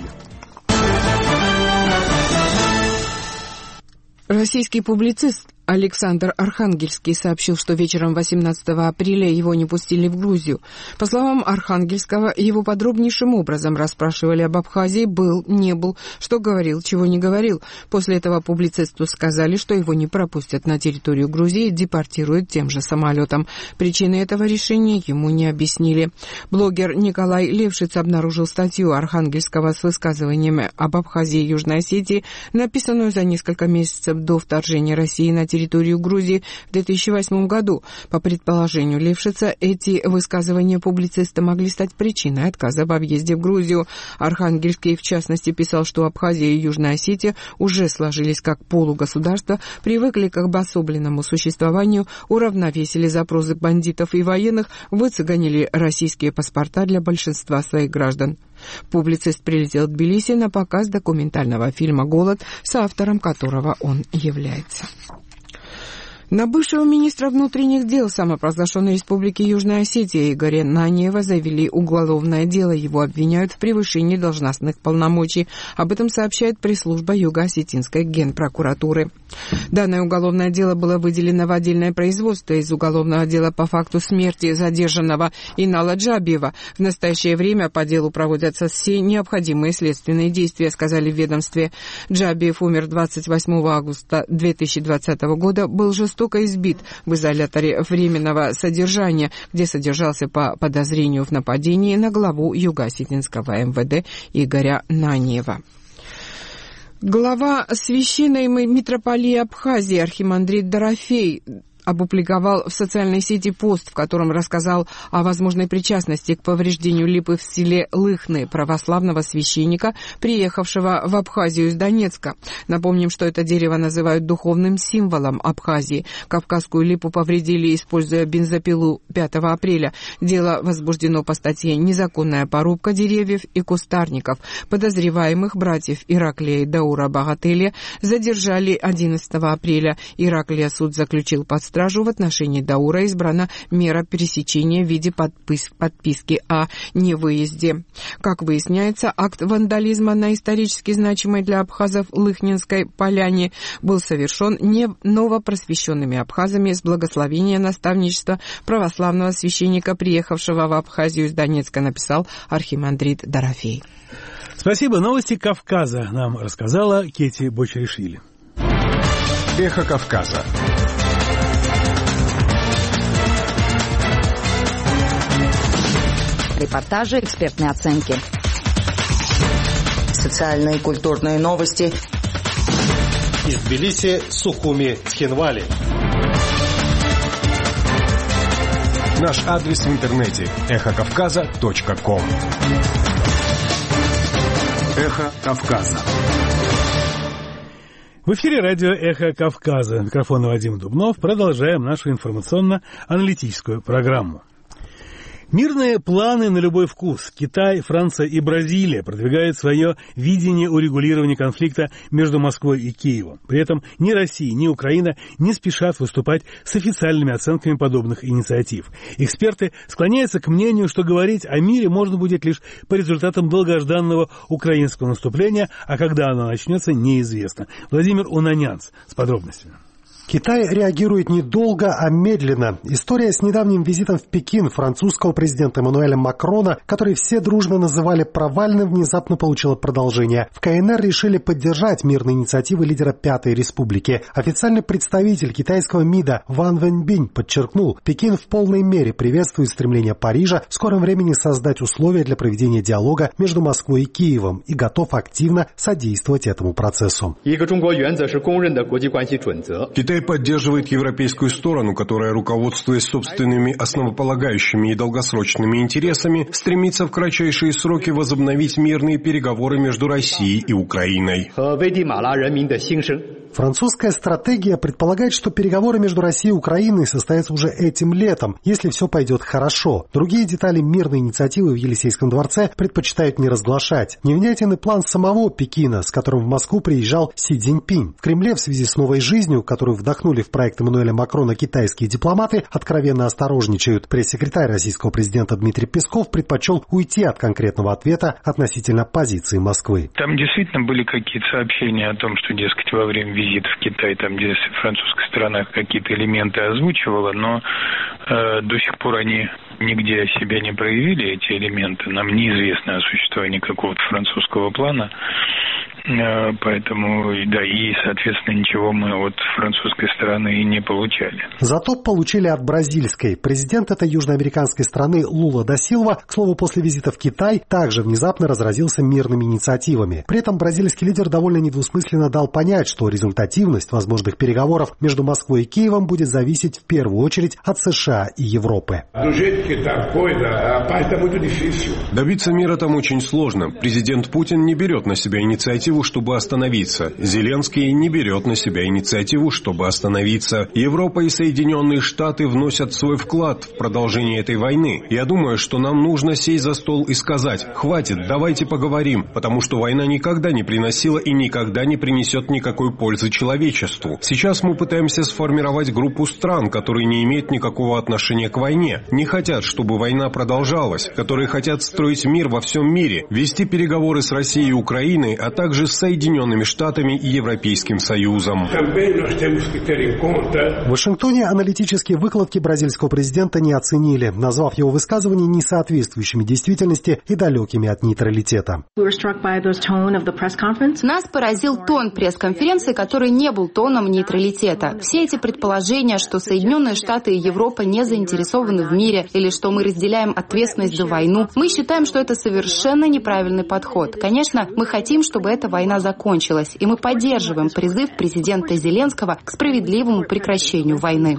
Российский публицист Александр Архангельский сообщил, что вечером 18 апреля его не пустили в Грузию. По словам Архангельского, его подробнейшим образом расспрашивали об Абхазии, был, не был, что говорил, чего не говорил. После этого публицисту сказали, что его не пропустят на территорию Грузии и депортируют тем же самолетом. Причины этого решения ему не объяснили. Блогер Николай Левшиц обнаружил статью Архангельского с высказываниями об Абхазии и Южной Осетии, написанную за несколько месяцев до вторжения России на территорию Грузии в 2008 году. По предположению Левшица, эти высказывания публициста могли стать причиной отказа в объезде в Грузию. Архангельский, в частности, писал, что Абхазия и Южная Осетия уже сложились как полугосударства, привыкли к обособленному существованию, уравновесили запросы бандитов и военных, выцеганили российские паспорта для большинства своих граждан. Публицист прилетел в Тбилиси на показ документального фильма «Голод», соавтором которого он является. На бывшего министра внутренних дел самопровозглашенной Республики Южная Осетия Игоря Наниева завели уголовное дело. Его обвиняют в превышении должностных полномочий. Об этом сообщает пресс-служба Юго-Осетинской генпрокуратуры. Данное уголовное дело было выделено в отдельное производство из уголовного дела по факту смерти задержанного Инала Джабиева. В настоящее время по делу проводятся все необходимые следственные действия, сказали в ведомстве. Джабиев умер 28 августа 2020 года, был жестоко избит в изоляторе временного содержания, где содержался по подозрению в нападении на главу Юго-Осетинского МВД Игоря Наниева. Глава Священной митрополии Абхазии архимандрит Дорофей опубликовал в социальной сети пост, в котором рассказал о возможной причастности к повреждению липы в селе Лыхны православного священника, приехавшего в Абхазию из Донецка. Напомним, что это дерево называют духовным символом Абхазии. Кавказскую липу повредили, используя бензопилу 5 апреля. Дело возбуждено по статье «Незаконная порубка деревьев и кустарников». Подозреваемых братьев Ираклия и Даура Багателя задержали 11 апреля. Ираклия суд заключил под стражу. В отношении Даура избрана мера пересечения в виде подписки о невыезде. Как выясняется, акт вандализма на исторически значимой для абхазов Лыхнинской поляне был совершен не новопросвещенными абхазами с благословения наставничества православного священника, приехавшего в Абхазию из Донецка, написал архимандрит Дорофей. Спасибо. Новости Кавказа нам рассказала Кети Бочаришвили. Эхо Кавказа. Репортажи, экспертные оценки. Социальные и культурные новости. Из Тбилиси, Сухуми, Тхенвали. Наш адрес в интернете эхокавказа.ком. Эхо Кавказа. В эфире радио «Эхо Кавказа». Микрофон Вадим Дубнов. Продолжаем нашу информационно-аналитическую программу. Мирные планы на любой вкус. Китай, Франция и Бразилия продвигают свое видение урегулирования конфликта между Москвой и Киевом. При этом ни Россия, ни Украина не спешат выступать с официальными оценками подобных инициатив. Эксперты склоняются к мнению, что говорить о мире можно будет лишь по результатам долгожданного украинского наступления, а когда оно начнется, неизвестно. Владимир Унанянц с подробностями. Китай реагирует не долго, а медленно. История с недавним визитом в Пекин французского президента Эммануэля Макрона, который все дружно называли провальным, внезапно получила продолжение. В КНР решили поддержать мирные инициативы лидера Пятой Республики. Официальный представитель китайского МИДа Ван Вэньбинь подчеркнул, Пекин в полной мере приветствует стремление Парижа в скором времени создать условия для проведения диалога между Москвой и Киевом и готов активно содействовать этому процессу. Китай поддерживает европейскую сторону, которая, руководствуясь собственными основополагающими и долгосрочными интересами, стремится в кратчайшие сроки возобновить мирные переговоры между Россией и Украиной. Французская стратегия предполагает, что переговоры между Россией и Украиной состоятся уже этим летом, если все пойдет хорошо. Другие детали мирной инициативы в Елисейском дворце предпочитают не разглашать. Невнятен и план самого Пекина, с которым в Москву приезжал Си Цзиньпинь. В Кремле в связи с новой жизнью, которую вдохнули в проект Эммануэля Макрона китайские дипломаты, откровенно осторожничают. Пресс-секретарь российского президента Дмитрий Песков предпочел уйти от конкретного ответа относительно позиции Москвы. Там действительно были какие-то сообщения о том, что, дескать, во время визита в Китай, там, где французская сторона какие-то элементы озвучивала, но до сих пор они нигде себя не проявили, эти элементы. Нам неизвестно о существовании какого-то французского плана. Поэтому, да, и, соответственно, ничего мы от французской стороны и не получали. Зато получили от бразильской. Президент этой южноамериканской страны Лула да Силва, к слову, после визита в Китай, также внезапно разразился мирными инициативами. При этом бразильский лидер довольно недвусмысленно дал понять, что результативность возможных переговоров между Москвой и Киевом будет зависеть в первую очередь от США и Европы. Добиться мира там очень сложно. Президент Путин не берет на себя инициативу, чтобы остановиться. Зеленский не берет на себя инициативу, чтобы остановиться. Европа и Соединенные Штаты вносят свой вклад в продолжение этой войны. Я думаю, что нам нужно сесть за стол и сказать: хватит, давайте поговорим, потому что война никогда не приносила и никогда не принесет никакой пользы человечеству. Сейчас мы пытаемся сформировать группу стран, которые не имеют никакого отношения к войне, не хотят, чтобы война продолжалась, которые хотят строить мир во всем мире, вести переговоры с Россией и Украиной, а также с Соединенными Штатами и Европейским Союзом. В Вашингтоне аналитические выкладки бразильского президента не оценили, назвав его высказывания несоответствующими действительности и далекими от нейтралитета. Нас поразил тон пресс-конференции, который не был тоном нейтралитета. Все эти предположения, что Соединенные Штаты и Европа не заинтересованы в мире или что мы разделяем ответственность за войну, мы считаем, что это совершенно неправильный подход. Конечно, мы хотим, чтобы эта война закончилась, и мы поддерживаем призыв президента Зеленского к справедливому прекращению войны.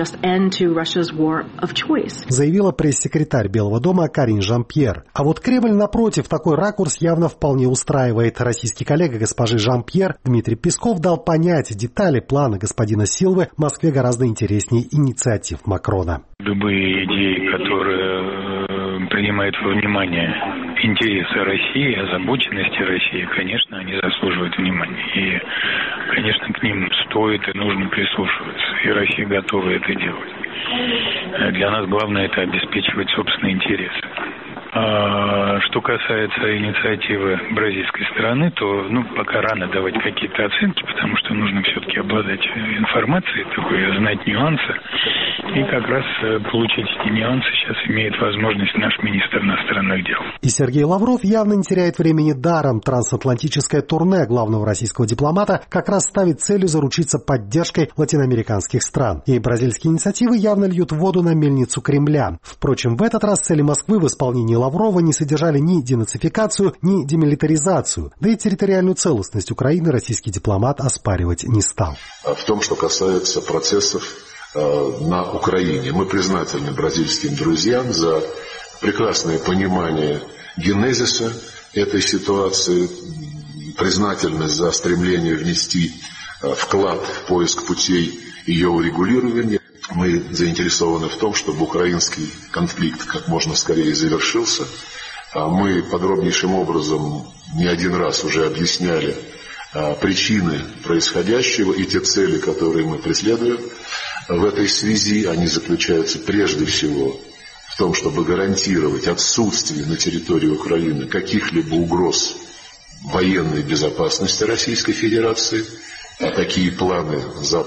Заявила пресс-секретарь Белого дома Карин Жан-Пьер. А вот Кремль, напротив, такой ракурс явно вполне устраивает. Российский коллега госпожи Жан-Пьер Дмитрий Песков дал понять, детали плана господина Силвы Москве гораздо интереснее инициатив Макрона. Любые идеи, которые принимают во внимание интересы России, озабоченности России, конечно, они заслуживают внимания. И, конечно, к ним стоит и нужно прислушиваться. И Россия готова это делать. Для нас главное это обеспечивать собственные интересы. Что касается инициативы бразильской стороны, то пока рано давать какие-то оценки, потому что нужно все-таки обладать информацией, знать нюансы. И как раз получить эти нюансы сейчас имеет возможность наш министр иностранных дел. И Сергей Лавров явно не теряет времени даром. Трансатлантическое турне главного российского дипломата как раз ставит целью заручиться поддержкой латиноамериканских стран. И бразильские инициативы явно льют воду на мельницу Кремля. Впрочем, в этот раз цели Москвы в исполнении Лаврова не содержали ни денацификацию, ни демилитаризацию. Да и территориальную целостность Украины российский дипломат оспаривать не стал. В том, что касается процессов на Украине, мы признательны бразильским друзьям за прекрасное понимание генезиса этой ситуации, признательность за стремление внести вклад в поиск путей ее урегулирования. Мы заинтересованы в том, чтобы украинский конфликт как можно скорее завершился. Мы подробнейшим образом не один раз уже объясняли причины происходящего и те цели, которые мы преследуем. В этой связи они заключаются прежде всего в том, чтобы гарантировать отсутствие на территории Украины каких-либо угроз военной безопасности Российской Федерации. А такие планы Запад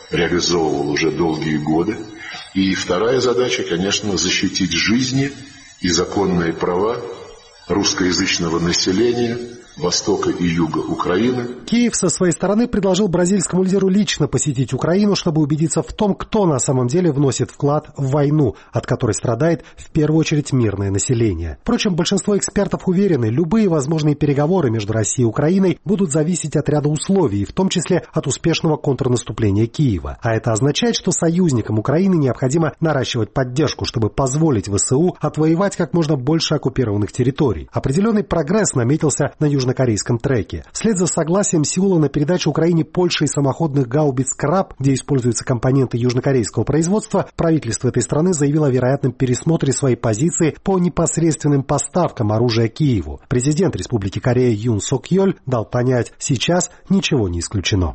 реализовывал уже долгие годы. И вторая задача, конечно, защитить жизни и законные права русскоязычного населения востока и юга Украины. Киев со своей стороны предложил бразильскому лидеру лично посетить Украину, чтобы убедиться в том, кто на самом деле вносит вклад в войну, от которой страдает в первую очередь мирное население. Впрочем, большинство экспертов уверены, любые возможные переговоры между Россией и Украиной будут зависеть от ряда условий, в том числе от успешного контрнаступления Киева. А это означает, что союзникам Украины необходимо наращивать поддержку, чтобы позволить ВСУ отвоевать как можно больше оккупированных территорий. Определенный прогресс наметился на южнокорейском треке. Вслед за согласием Сеула на передачу Украине Польшей самоходных гаубиц «Краб», где используются компоненты южнокорейского производства, правительство этой страны заявило о вероятном пересмотре своей позиции по непосредственным поставкам оружия Киеву. Президент Республики Корея Юн Сок Йоль дал понять, сейчас ничего не исключено.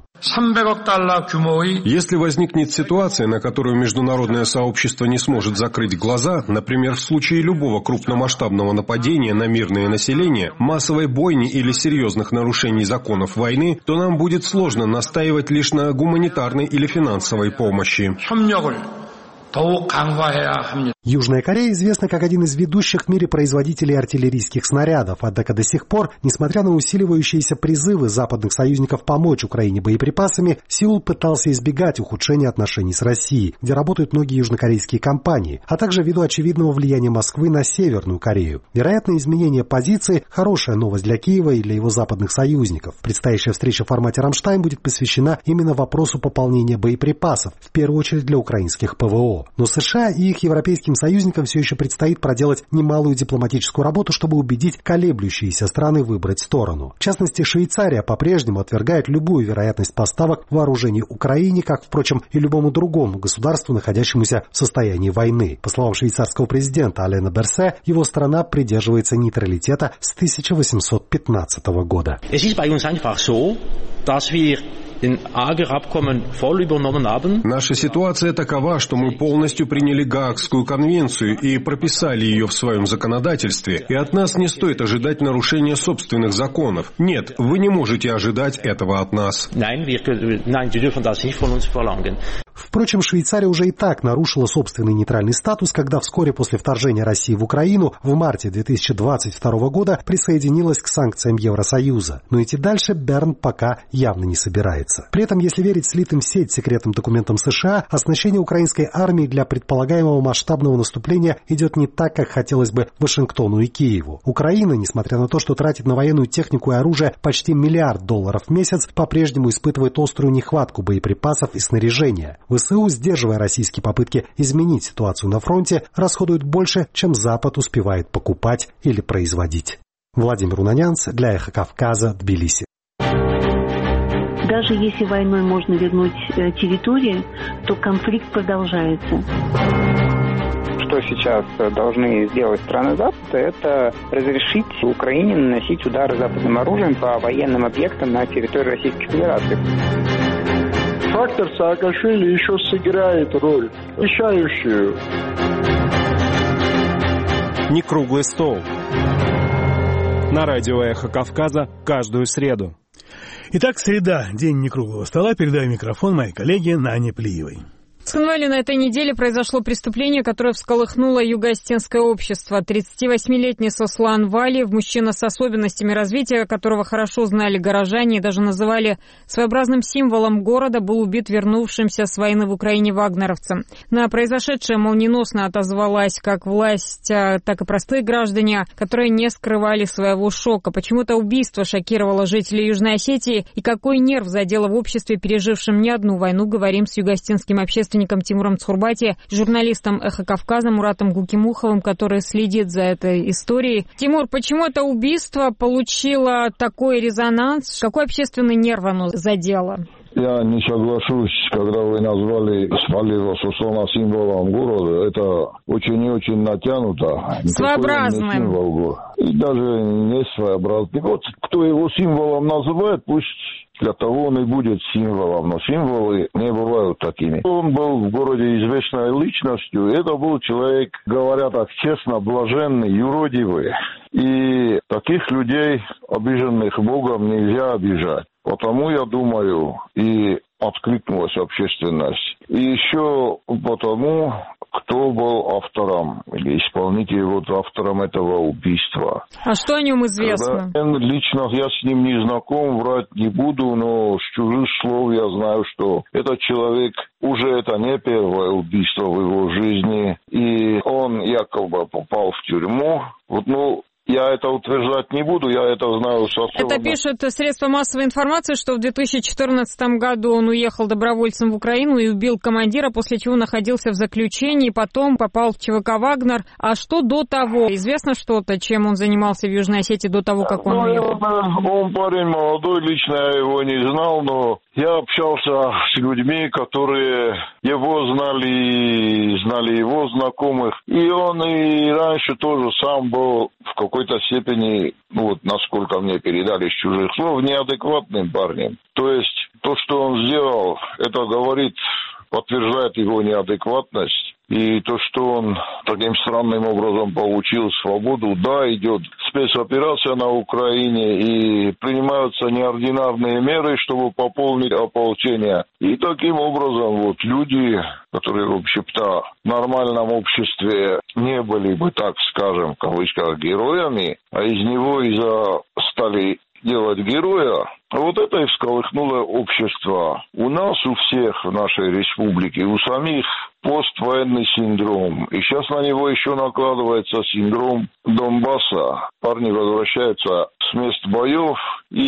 Если возникнет ситуация, на которую международное сообщество не сможет закрыть глаза, например, в случае любого крупномасштабного нападения на мирное население, массовой бойни или серьезных нарушений законов войны, то нам будет сложно настаивать лишь на гуманитарной или финансовой помощи. Южная Корея известна как один из ведущих в мире производителей артиллерийских снарядов, однако до сих пор, несмотря на усиливающиеся призывы западных союзников помочь Украине боеприпасами, Сеул пытался избегать ухудшения отношений с Россией, где работают многие южнокорейские компании, а также ввиду очевидного влияния Москвы на Северную Корею. Вероятно, изменение позиции – хорошая новость для Киева и для его западных союзников. Предстоящая встреча в формате «Рамштайн» будет посвящена именно вопросу пополнения боеприпасов, в первую очередь для украинских ПВО. Но США и их европейским союзникам все еще предстоит проделать немалую дипломатическую работу, чтобы убедить колеблющиеся страны выбрать сторону. В частности, Швейцария по-прежнему отвергает любую вероятность поставок вооружений Украине, как, впрочем, и любому другому государству, находящемуся в состоянии войны. По словам швейцарского президента Алена Берсе, его страна придерживается нейтралитета с 1815 года. Наша ситуация такова, что мы полностью приняли Гаагскую конвенцию и прописали ее в своем законодательстве, и от нас не стоит ожидать нарушения собственных законов. Нет, вы не можете ожидать этого от нас. Впрочем, Швейцария уже и так нарушила собственный нейтральный статус, когда вскоре после вторжения России в Украину в марте 2022 года присоединилась к санкциям Евросоюза. Но идти дальше Берн пока явно не собирается. При этом, если верить слитым в сеть секретным документам США, оснащение украинской армии для предполагаемого масштабного наступления идет не так, как хотелось бы Вашингтону и Киеву. Украина, несмотря на то, что тратит на военную технику и оружие почти $1 миллиард в месяц, по-прежнему испытывает острую нехватку боеприпасов и снаряжения. ВСУ, сдерживая российские попытки изменить ситуацию на фронте, расходуют больше, чем Запад успевает покупать или производить. Владимир Унанянц для «Эхо Кавказа», Тбилиси. Даже если войной можно вернуть территории, то конфликт продолжается. Что сейчас должны сделать страны Запада, это разрешить Украине наносить удары западным оружием по военным объектам на территории Российской Федерации. Фактор Саакашвили еще сыграет роль, решающую. Не круглый стол. На радио «Эхо Кавказа» каждую среду. Итак, среда, день некруглого стола. Передаю микрофон моей коллеге Нане Плиевой. В Цхинвале на этой неделе произошло преступление, которое всколыхнуло юго-осетинское общество. 38-летний Сослан Валиев, мужчина с особенностями развития, которого хорошо знали горожане и даже называли своеобразным символом города, был убит вернувшимся с войны в Украине вагнеровцем. На произошедшее молниеносно отозвалась как власть, так и простые граждане, которые не скрывали своего шока. Почему-то убийство шокировало жителей Южной Осетии, и какой нерв задело в обществе, пережившем не одну войну, говорим с юго-осетинским общественником Тимуром Цхурбати, журналистом «Эхо Кавказа» Муратом Гукимуховым, который следит за этой историей. Тимур, почему это убийство получило такой резонанс? Какой общественный нерв оно задело? Я не соглашусь, когда вы назвали Валиева Сослана символом города. Это очень и очень натянуто. Своеобразным. И даже не своеобразный. Вот кто его символом называет, пусть для того он и будет символом. Но символы не бывают такими. Он был в городе известной личностью. Это был человек, говоря так честно, блаженный, юродивый. И таких людей, обиженных Богом, нельзя обижать. Потому я думаю, и откликнулась общественность. И еще потому, кто был автором или исполнителем, вот автором этого убийства. А что о нем известно? Лично я с ним не знаком, врать не буду, но с чужих слов я знаю, что этот человек уже это не первое убийство в его жизни, и он якобы попал в тюрьму. Я это утверждать не буду, я это знаю со стороны. Это пишут средства массовой информации, что в 2014 году он уехал добровольцем в Украину и убил командира, после чего находился в заключении, потом попал в ЧВК «Вагнер». А что до того? Известно что-то, чем он занимался в Южной Осетии до того, как он уехал? Он парень молодой, лично я его не знал, но я общался с людьми, которые его знали его знакомых. И он и раньше тоже сам был в какой-то степени, насколько мне передали с чужих слов, неадекватным парнем. То есть то, что он сделал, это подтверждает его неадекватность. И то, что он таким странным образом получил свободу, да, идет спецоперация на Украине, и принимаются неординарные меры, чтобы пополнить ополчение. И таким образом люди, которые, в общем-то, в нормальном обществе не были бы, так скажем, в кавычках, героями, а из него стали делать героя, вот это и всколыхнуло общество. У нас, у всех в нашей республике, у самих поствоенный синдром. И сейчас на него еще накладывается синдром Донбасса. Парни возвращаются с мест боев,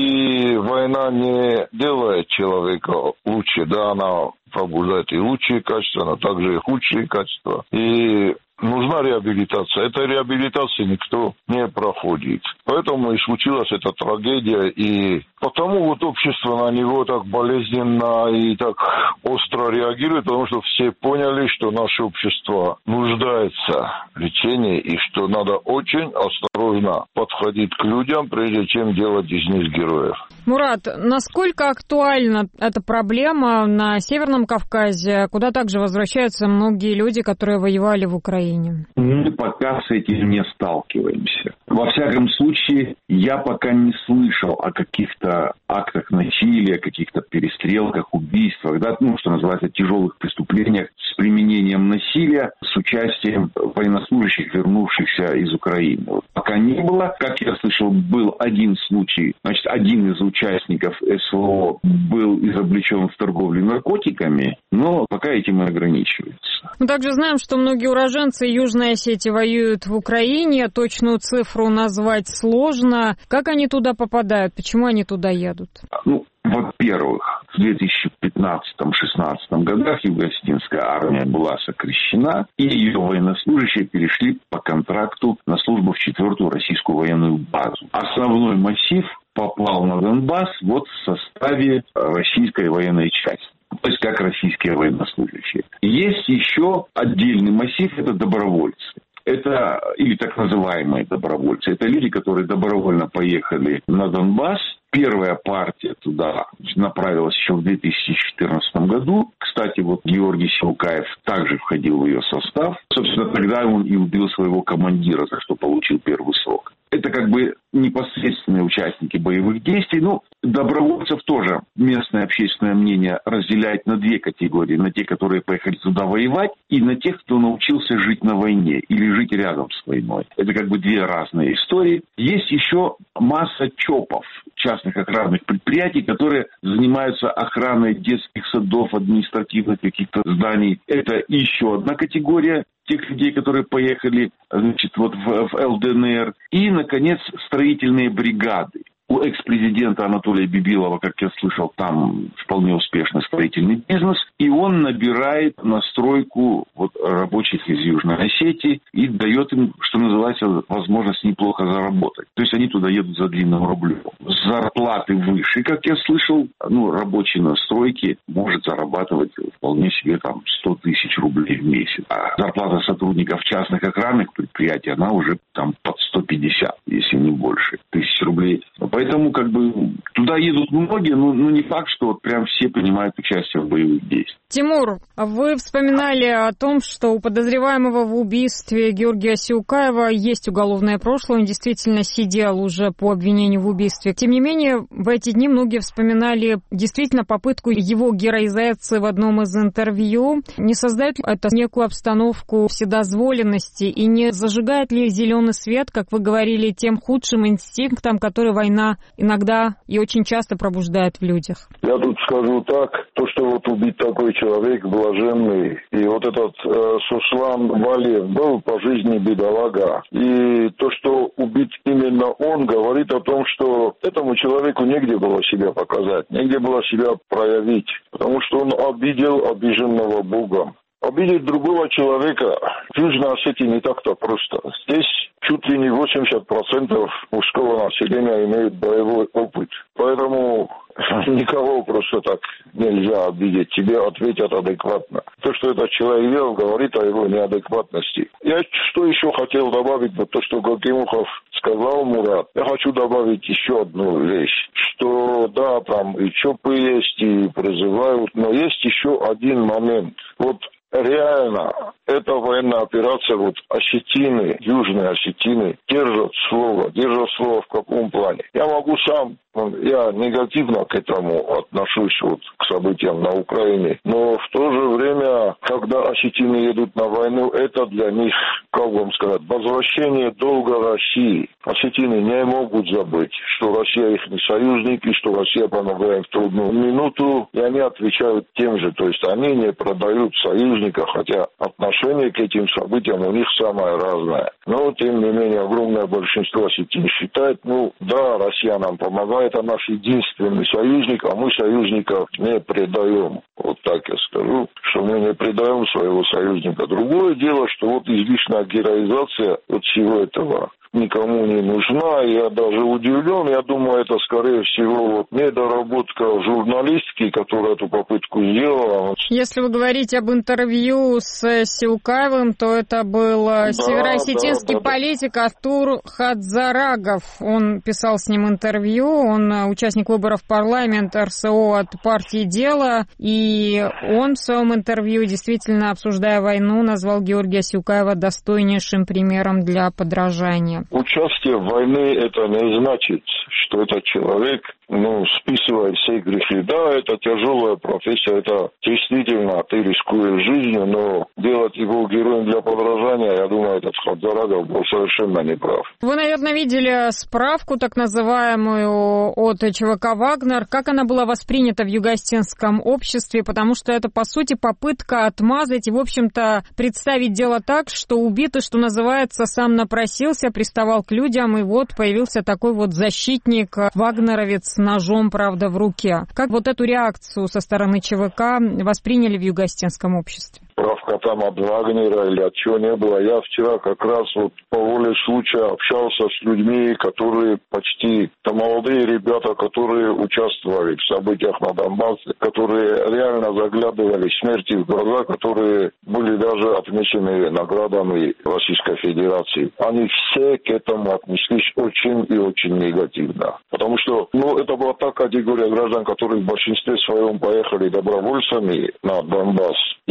и война не делает человека лучше. Да, она пробуждает и лучшие качества, но также и худшие качества. И нужна реабилитация. Этой реабилитации никто не проходит. Поэтому и случилась эта трагедия. И потому общество на него так болезненно и так остро реагирует, потому что все поняли, что наше общество нуждается в лечении и что надо очень осторожно подходить к людям, прежде чем делать из них героев. Мурат, насколько актуальна эта проблема на Северном Кавказе, куда также возвращаются многие люди, которые воевали в Украине? Мы пока с этим не сталкиваемся. Во всяком случае, я пока не слышал о каких-то актах насилия, каких-то перестрелках, убийствах, что называется, тяжелых преступлениях с применением насилия, с участием военнослужащих, вернувшихся из Украины. Пока не было. Как я слышал, был один случай. Один из участников СВО был изобличен в торговле наркотиками, но пока этим и ограничивается. Мы также знаем, что многие уроженцы Южной Осетии воюют в Украине. Точную цифру назвать сложно. Как они туда попадают? Почему они туда едут? Во-первых, в 2015-16 годах Юго-Осетинская армия была сокращена, и ее военнослужащие перешли по контракту на службу в 4-ю российскую военную базу. Основной массив попал на Донбасс в составе российской военной части. То есть как российские военнослужащие. Есть еще отдельный массив, это добровольцы. Это, или так называемые добровольцы, это люди, которые добровольно поехали на Донбасс. Первая партия туда направилась еще в 2014 году. Кстати, Георгий Силкаев также входил в ее состав. Собственно, тогда он и убил своего командира, за что получил первый срок. Это непосредственные участники боевых действий. Добровольцев тоже местное общественное мнение разделяет на две категории. На тех, которые поехали туда воевать, и на тех, кто научился жить на войне или жить рядом с войной. Это две разные истории. Есть еще масса ЧОПов, частных охранных предприятий, которые занимаются охраной детских садов, административных каких-то зданий. Это еще одна категория тех людей, которые поехали в ЛДНР. И, наконец, строительные бригады. У экс-президента Анатолия Бибилова, как я слышал, там вполне успешный строительный бизнес. И он набирает на стройку рабочих из Южной Осетии и дает им, что называется, возможность неплохо заработать. То есть они туда едут за длинным рублем. Зарплаты выше, как я слышал. Рабочий на стройке может зарабатывать вполне себе 100 тысяч рублей в месяц. А зарплата сотрудников частных охранных предприятий, она уже под 150, если не больше, тысяч рублей. Поэтому туда Туда едут многие, но не факт, что вот прям все принимают участие в боевых действиях. Тимур, вы вспоминали о том, что у подозреваемого в убийстве Георгия Сиукаева есть уголовное прошлое, он действительно сидел уже по обвинению в убийстве. Тем не менее, в эти дни многие вспоминали действительно попытку его героизации в одном из интервью. Не создает ли это некую обстановку вседозволенности и не зажигает ли зеленый свет, как вы говорили, тем худшим инстинктом, который война иногда и очень часто пробуждает в людях? Я тут скажу так, то, что вот убит такой человек блаженный, и вот этот Сослан Валиев был по жизни бедолага, и то, что убит именно он, говорит о том, что этому человеку негде было себя показать, негде было себя проявить, потому что он обидел обиженного Богом. Обидеть другого человека в Южной Осетии не так-то просто. Здесь чуть ли не 80% мужского населения имеют боевой опыт. Поэтому никого просто так нельзя обидеть. Тебе ответят адекватно. То, что этот человек делал, говорит о его неадекватности. Я что еще хотел добавить, вот то, что Гакимухов сказал, Мурат. Я хочу добавить еще одну вещь, что да, там и ЧОПы есть, и призывают, но есть еще один момент. Вот реально, эта военная операция, вот Осетины, Южные Осетины, держат слово в каком плане? Я могу сам, я негативно к этому отношусь, вот, к событиям на Украине, но в то же время, когда осетины едут на войну, это для них, как вам сказать, возвращение долга России. Осетины не могут забыть, что Россия их не союзник, и что Россия помогает в трудную минуту, и они отвечают тем же, то есть они не продают союзника, хотя отношение к этим событиям у них самое разное. Но, тем не менее, огромное большинство осетин считает, да, Россия нам помогает, а наш единственный союзник, а мы союзников не предаем. Вот так я скажу, что мы не предаем своего союзника. Другое дело, что вот излишняя героизация от всего этого никому не нужна. Я даже удивлен. Я думаю, это, скорее всего, вот недоработка журналистки, которая эту попытку сделала. Если вы говорите об интервью с Сиукаевым, то это был североосетинский политик Артур Хадзарагов. Он писал с ним интервью. Он участник выборов в парламент РСО от партии «Дело». И он в своем интервью, действительно обсуждая войну, назвал Георгия Сиукаева достойнейшим примером для подражания. Участие в войне это не значит, что этот человек списывает все грехи. Да, это тяжелая профессия, это действительно ты рискуешь жизнью, но делать его героем для подражания, я думаю, этот Хадзарагов был совершенно неправ. Вы, наверное, видели справку так называемую от ЧВК «Вагнер». Как она была воспринята в юго-осетинском обществе? Потому что это, по сути, попытка отмазать и, в общем-то, представить дело так, что убитый, что называется, сам напросился, приставал к людям, и вот появился такой вот защитник, вагнеровец с ножом, правда, в руке. Как вот эту реакцию со стороны ЧВК восприняли в юго-осетинском обществе? Справка там от Вагнера или от чего не было. Я вчера как раз вот по воле случая общался с людьми, которые почти молодые ребята, которые участвовали в событиях на Донбассе, которые реально заглядывали смерти в глаза, которые были даже отмечены наградами Российской Федерации. Они все к этому отнеслись очень и очень негативно. Потому что, это была та категория граждан, которые в большинстве своем поехали добровольцами на Донбасс.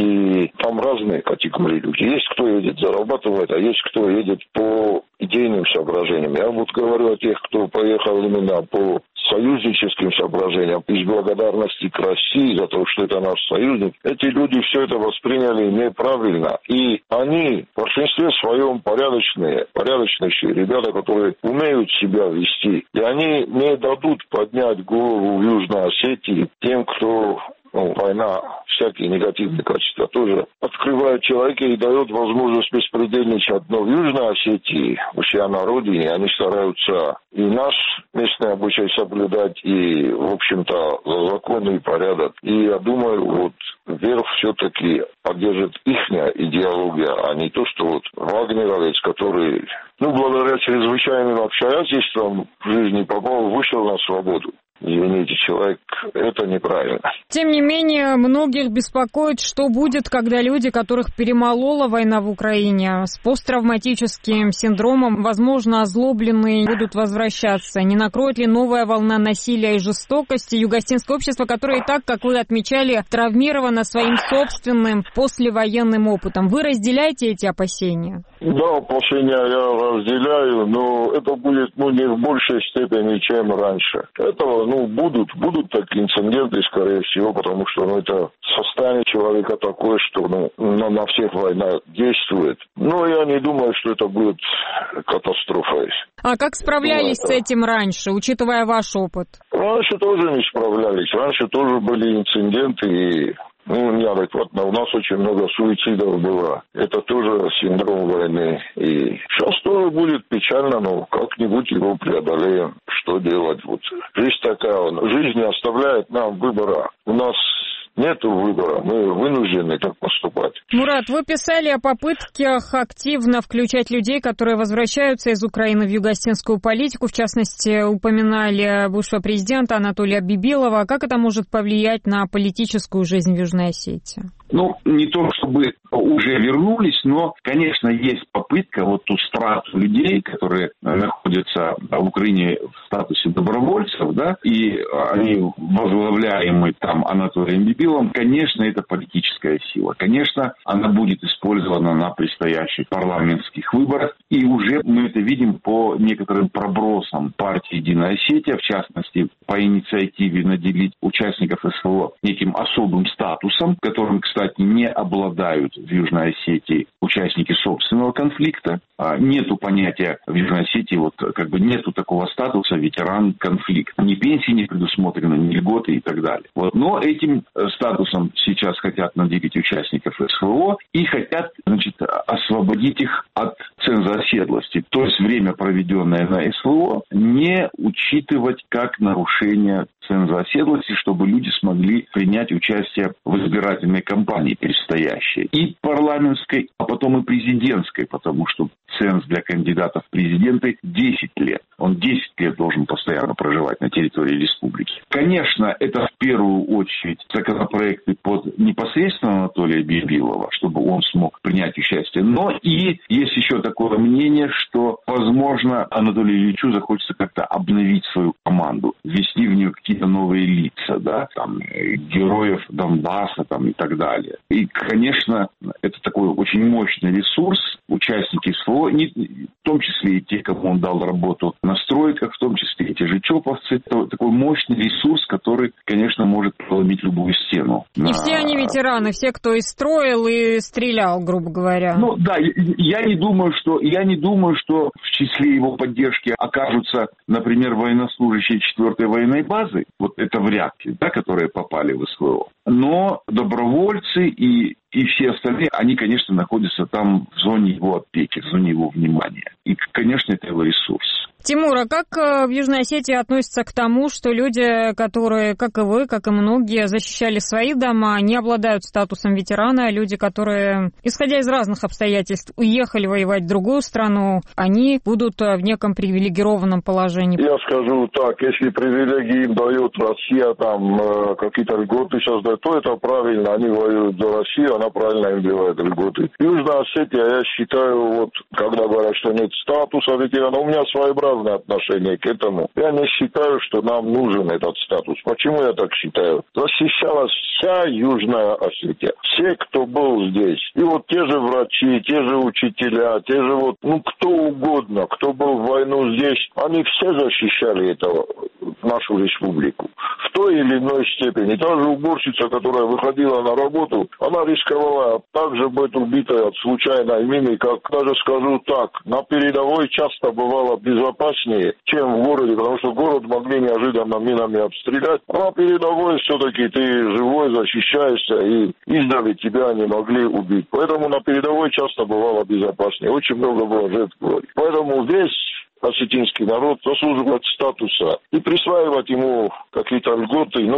И там разные категории людей. Есть кто едет зарабатывать, а есть кто едет по идейным соображениям. Я вот говорю о тех, кто поехал именно по союзническим соображениям, из благодарности к России за то, что это наш союзник. Эти люди все это восприняли неправильно. И они в большинстве своем порядочные ребята, которые умеют себя вести. И они не дадут поднять голову в Южной Осетии тем, кто... война, всякие негативные качества тоже открывает человека и дает возможность беспредельничать. Но в Южной Осетии, у себя на родине, они стараются и наш местный обычай соблюдать, и, в общем-то, за законы и порядок. И я думаю, вот верх все-таки поддержит ихняя идеология, а не то, что вот вагнеровец, который, благодаря чрезвычайным обстоятельствам в жизни вышел на свободу. извините, человек, это неправильно. Тем не менее, многих беспокоит, что будет, когда люди, которых перемолола война в Украине, с посттравматическим синдромом, возможно, озлобленные, будут возвращаться. Не накроет ли новая волна насилия и жестокости югославское общество, которое и так, как вы отмечали, травмировано своим собственным послевоенным опытом? Вы разделяете эти опасения? Да, опасения я разделяю, но это будет не в большей степени, чем раньше. Это будут такие инциденты, скорее всего, потому что это состояние человека такое, что на всех война действует. Но я не думаю, что это будет катастрофой. А как справлялись с этим раньше, учитывая ваш опыт? Раньше тоже не справлялись. Раньше тоже были инциденты и неадекватно. У нас очень много суицидов было. Это тоже синдром войны. И сейчас тоже будет печально, но как-нибудь его преодолеем. Что делать? Жизнь такая. Жизнь не оставляет нам выбора. У нас нет выбора, мы вынуждены так поступать. Мурат, вы писали о попытках активно включать людей, которые возвращаются из Украины в югославскую политику. В частности, упоминали бывшего президента Анатолия Бибилова. Как это может повлиять на политическую жизнь в Южной Осетии? Не то чтобы уже вернулись, но, конечно, есть попытка ту страту людей, которые находятся в Украине в статусе добровольцев, да, и они возглавляемы там Анатолием Бибиловым, конечно, это политическая сила. Конечно, она будет использована на предстоящих парламентских выборах, и уже мы это видим по некоторым пробросам партии «Единая Осетия», в частности, по инициативе наделить участников СВО неким особым статусом, которым, кстати, не обладают в Южной Осетии участники собственного конфликта. Нету понятия в Южной Осетии, нету такого статуса ветеран конфликта. Ни пенсии не предусмотрены, ни льготы и так далее. Но этим статусом сейчас хотят наделить участников СВО и хотят, освободить их от ценза оседлости. То есть время, проведенное на СВО, не учитывать как нарушение ценза оседлости, чтобы люди смогли принять участие в избирательной кампании предстоящей. И парламентской, а потом и президентской, потому что ценз для кандидатов в президенты 10 лет. Он 10 лет должен постоянно проживать на территории республики. Конечно, это в первую очередь законопроекты под непосредственно Анатолия Бибилова, чтобы он смог принять участие. Но и есть еще такое мнение, что, возможно, Анатолию Ильичу захочется как-то обновить свою команду, ввести в нее какие-то новые лица, да, героев Донбасса и так далее. И, конечно, это такой очень мощный ресурс, участники СВО, в том числе и те, кому он дал работу на стройках, в том числе и те же ЧОПовцы. Это такой мощный ресурс, который, конечно, может проломить любую стену. И все они ветераны, все, кто и строил, и стрелял, грубо говоря. Я не думаю, что в числе его поддержки окажутся, например, военнослужащие 4-й военной базы. Это вряд ли, которые попали в СВО. Но добровольцы и все остальные, они, конечно, находятся там в зоне его опеки, в зоне его внимания. И, конечно, это его ресурс. Тимур, а как в Южной Осетии относятся к тому, что люди, которые, как и вы, как и многие, защищали свои дома, не обладают статусом ветерана, люди, которые, исходя из разных обстоятельств, уехали воевать в другую страну, они будут в неком привилегированном положении? Я скажу так, если привилегии им дает Россия, какие-то льготы сейчас дает, то это правильно, они воюют за Россию, она правильно им делает льготы. Южная Осетия, я считаю, когда говорят, что нет статуса ветерана, у меня своеобразное отношение к этому. Я не считаю, что нам нужен этот статус. Почему я так считаю? Защищалась вся Южная Осетия. Все, кто был здесь. И те же врачи, те же учителя, те же кто угодно, кто был в войну здесь, они все защищали нашу республику. В той или иной степени. Та же уборщица, которая выходила на работу, она рисковала также быть убитой от случайной мины, как, даже скажу так, на передовой часто бывало безопаснее, чем в городе, потому что город могли неожиданно минами обстрелять. А на передовой все-таки ты живой, защищаешься, и издали тебя не могли убить. Поэтому на передовой часто бывало безопаснее. Очень много было жертв в городе. Поэтому здесь осетинский народ заслуживает статуса. И присваивать ему какие-то льготы,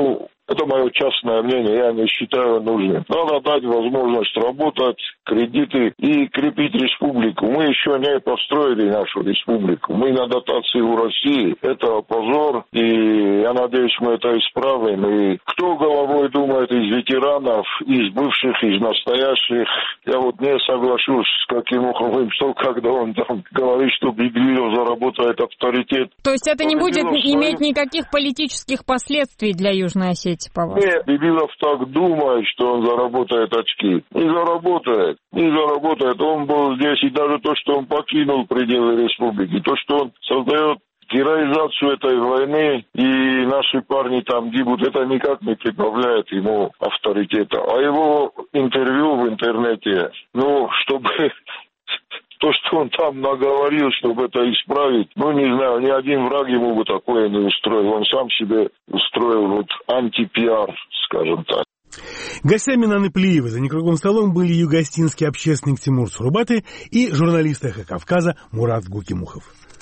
Это мое частное мнение, я не считаю нужным. Надо дать возможность работать, кредиты и крепить республику. Мы еще не построили нашу республику. Мы на дотации у России. Это позор, и я надеюсь, мы это исправим. И кто головой думает из ветеранов, из бывших, из настоящих, я вот не соглашусь с Какимуховым, что когда он там говорит, что Бибилов заработает авторитет. То есть это не будет иметь никаких политических последствий для Южной Осетии, по-вашему? Нет, Бибилов так думает, что он заработает очки. Не заработает. Он был здесь, и даже то, что он покинул пределы республики, то, что он создает героизацию этой войны, и наши парни там гибнут, это никак не прибавляет ему авторитета. А его интервью в интернете, чтобы то, что он там наговорил, чтобы это исправить, не знаю, ни один враг ему бы такое не устроил. Он сам себе устроил антипиар, скажем так. Гостями Наны Плиевой за некруглым столом были юго-остинский общественник Тимур Сурубаты и журналист «Эхо Кавказа» Мурат Гукимухов.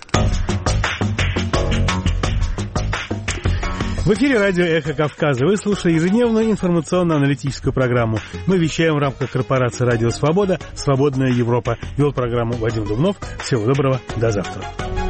В эфире радио «Эхо Кавказа». Вы слушаете ежедневную информационно-аналитическую программу. Мы вещаем в рамках корпорации «Радио Свобода», «Свободная Европа». Вел программу Вадим Дубнов. Всего доброго, до завтра.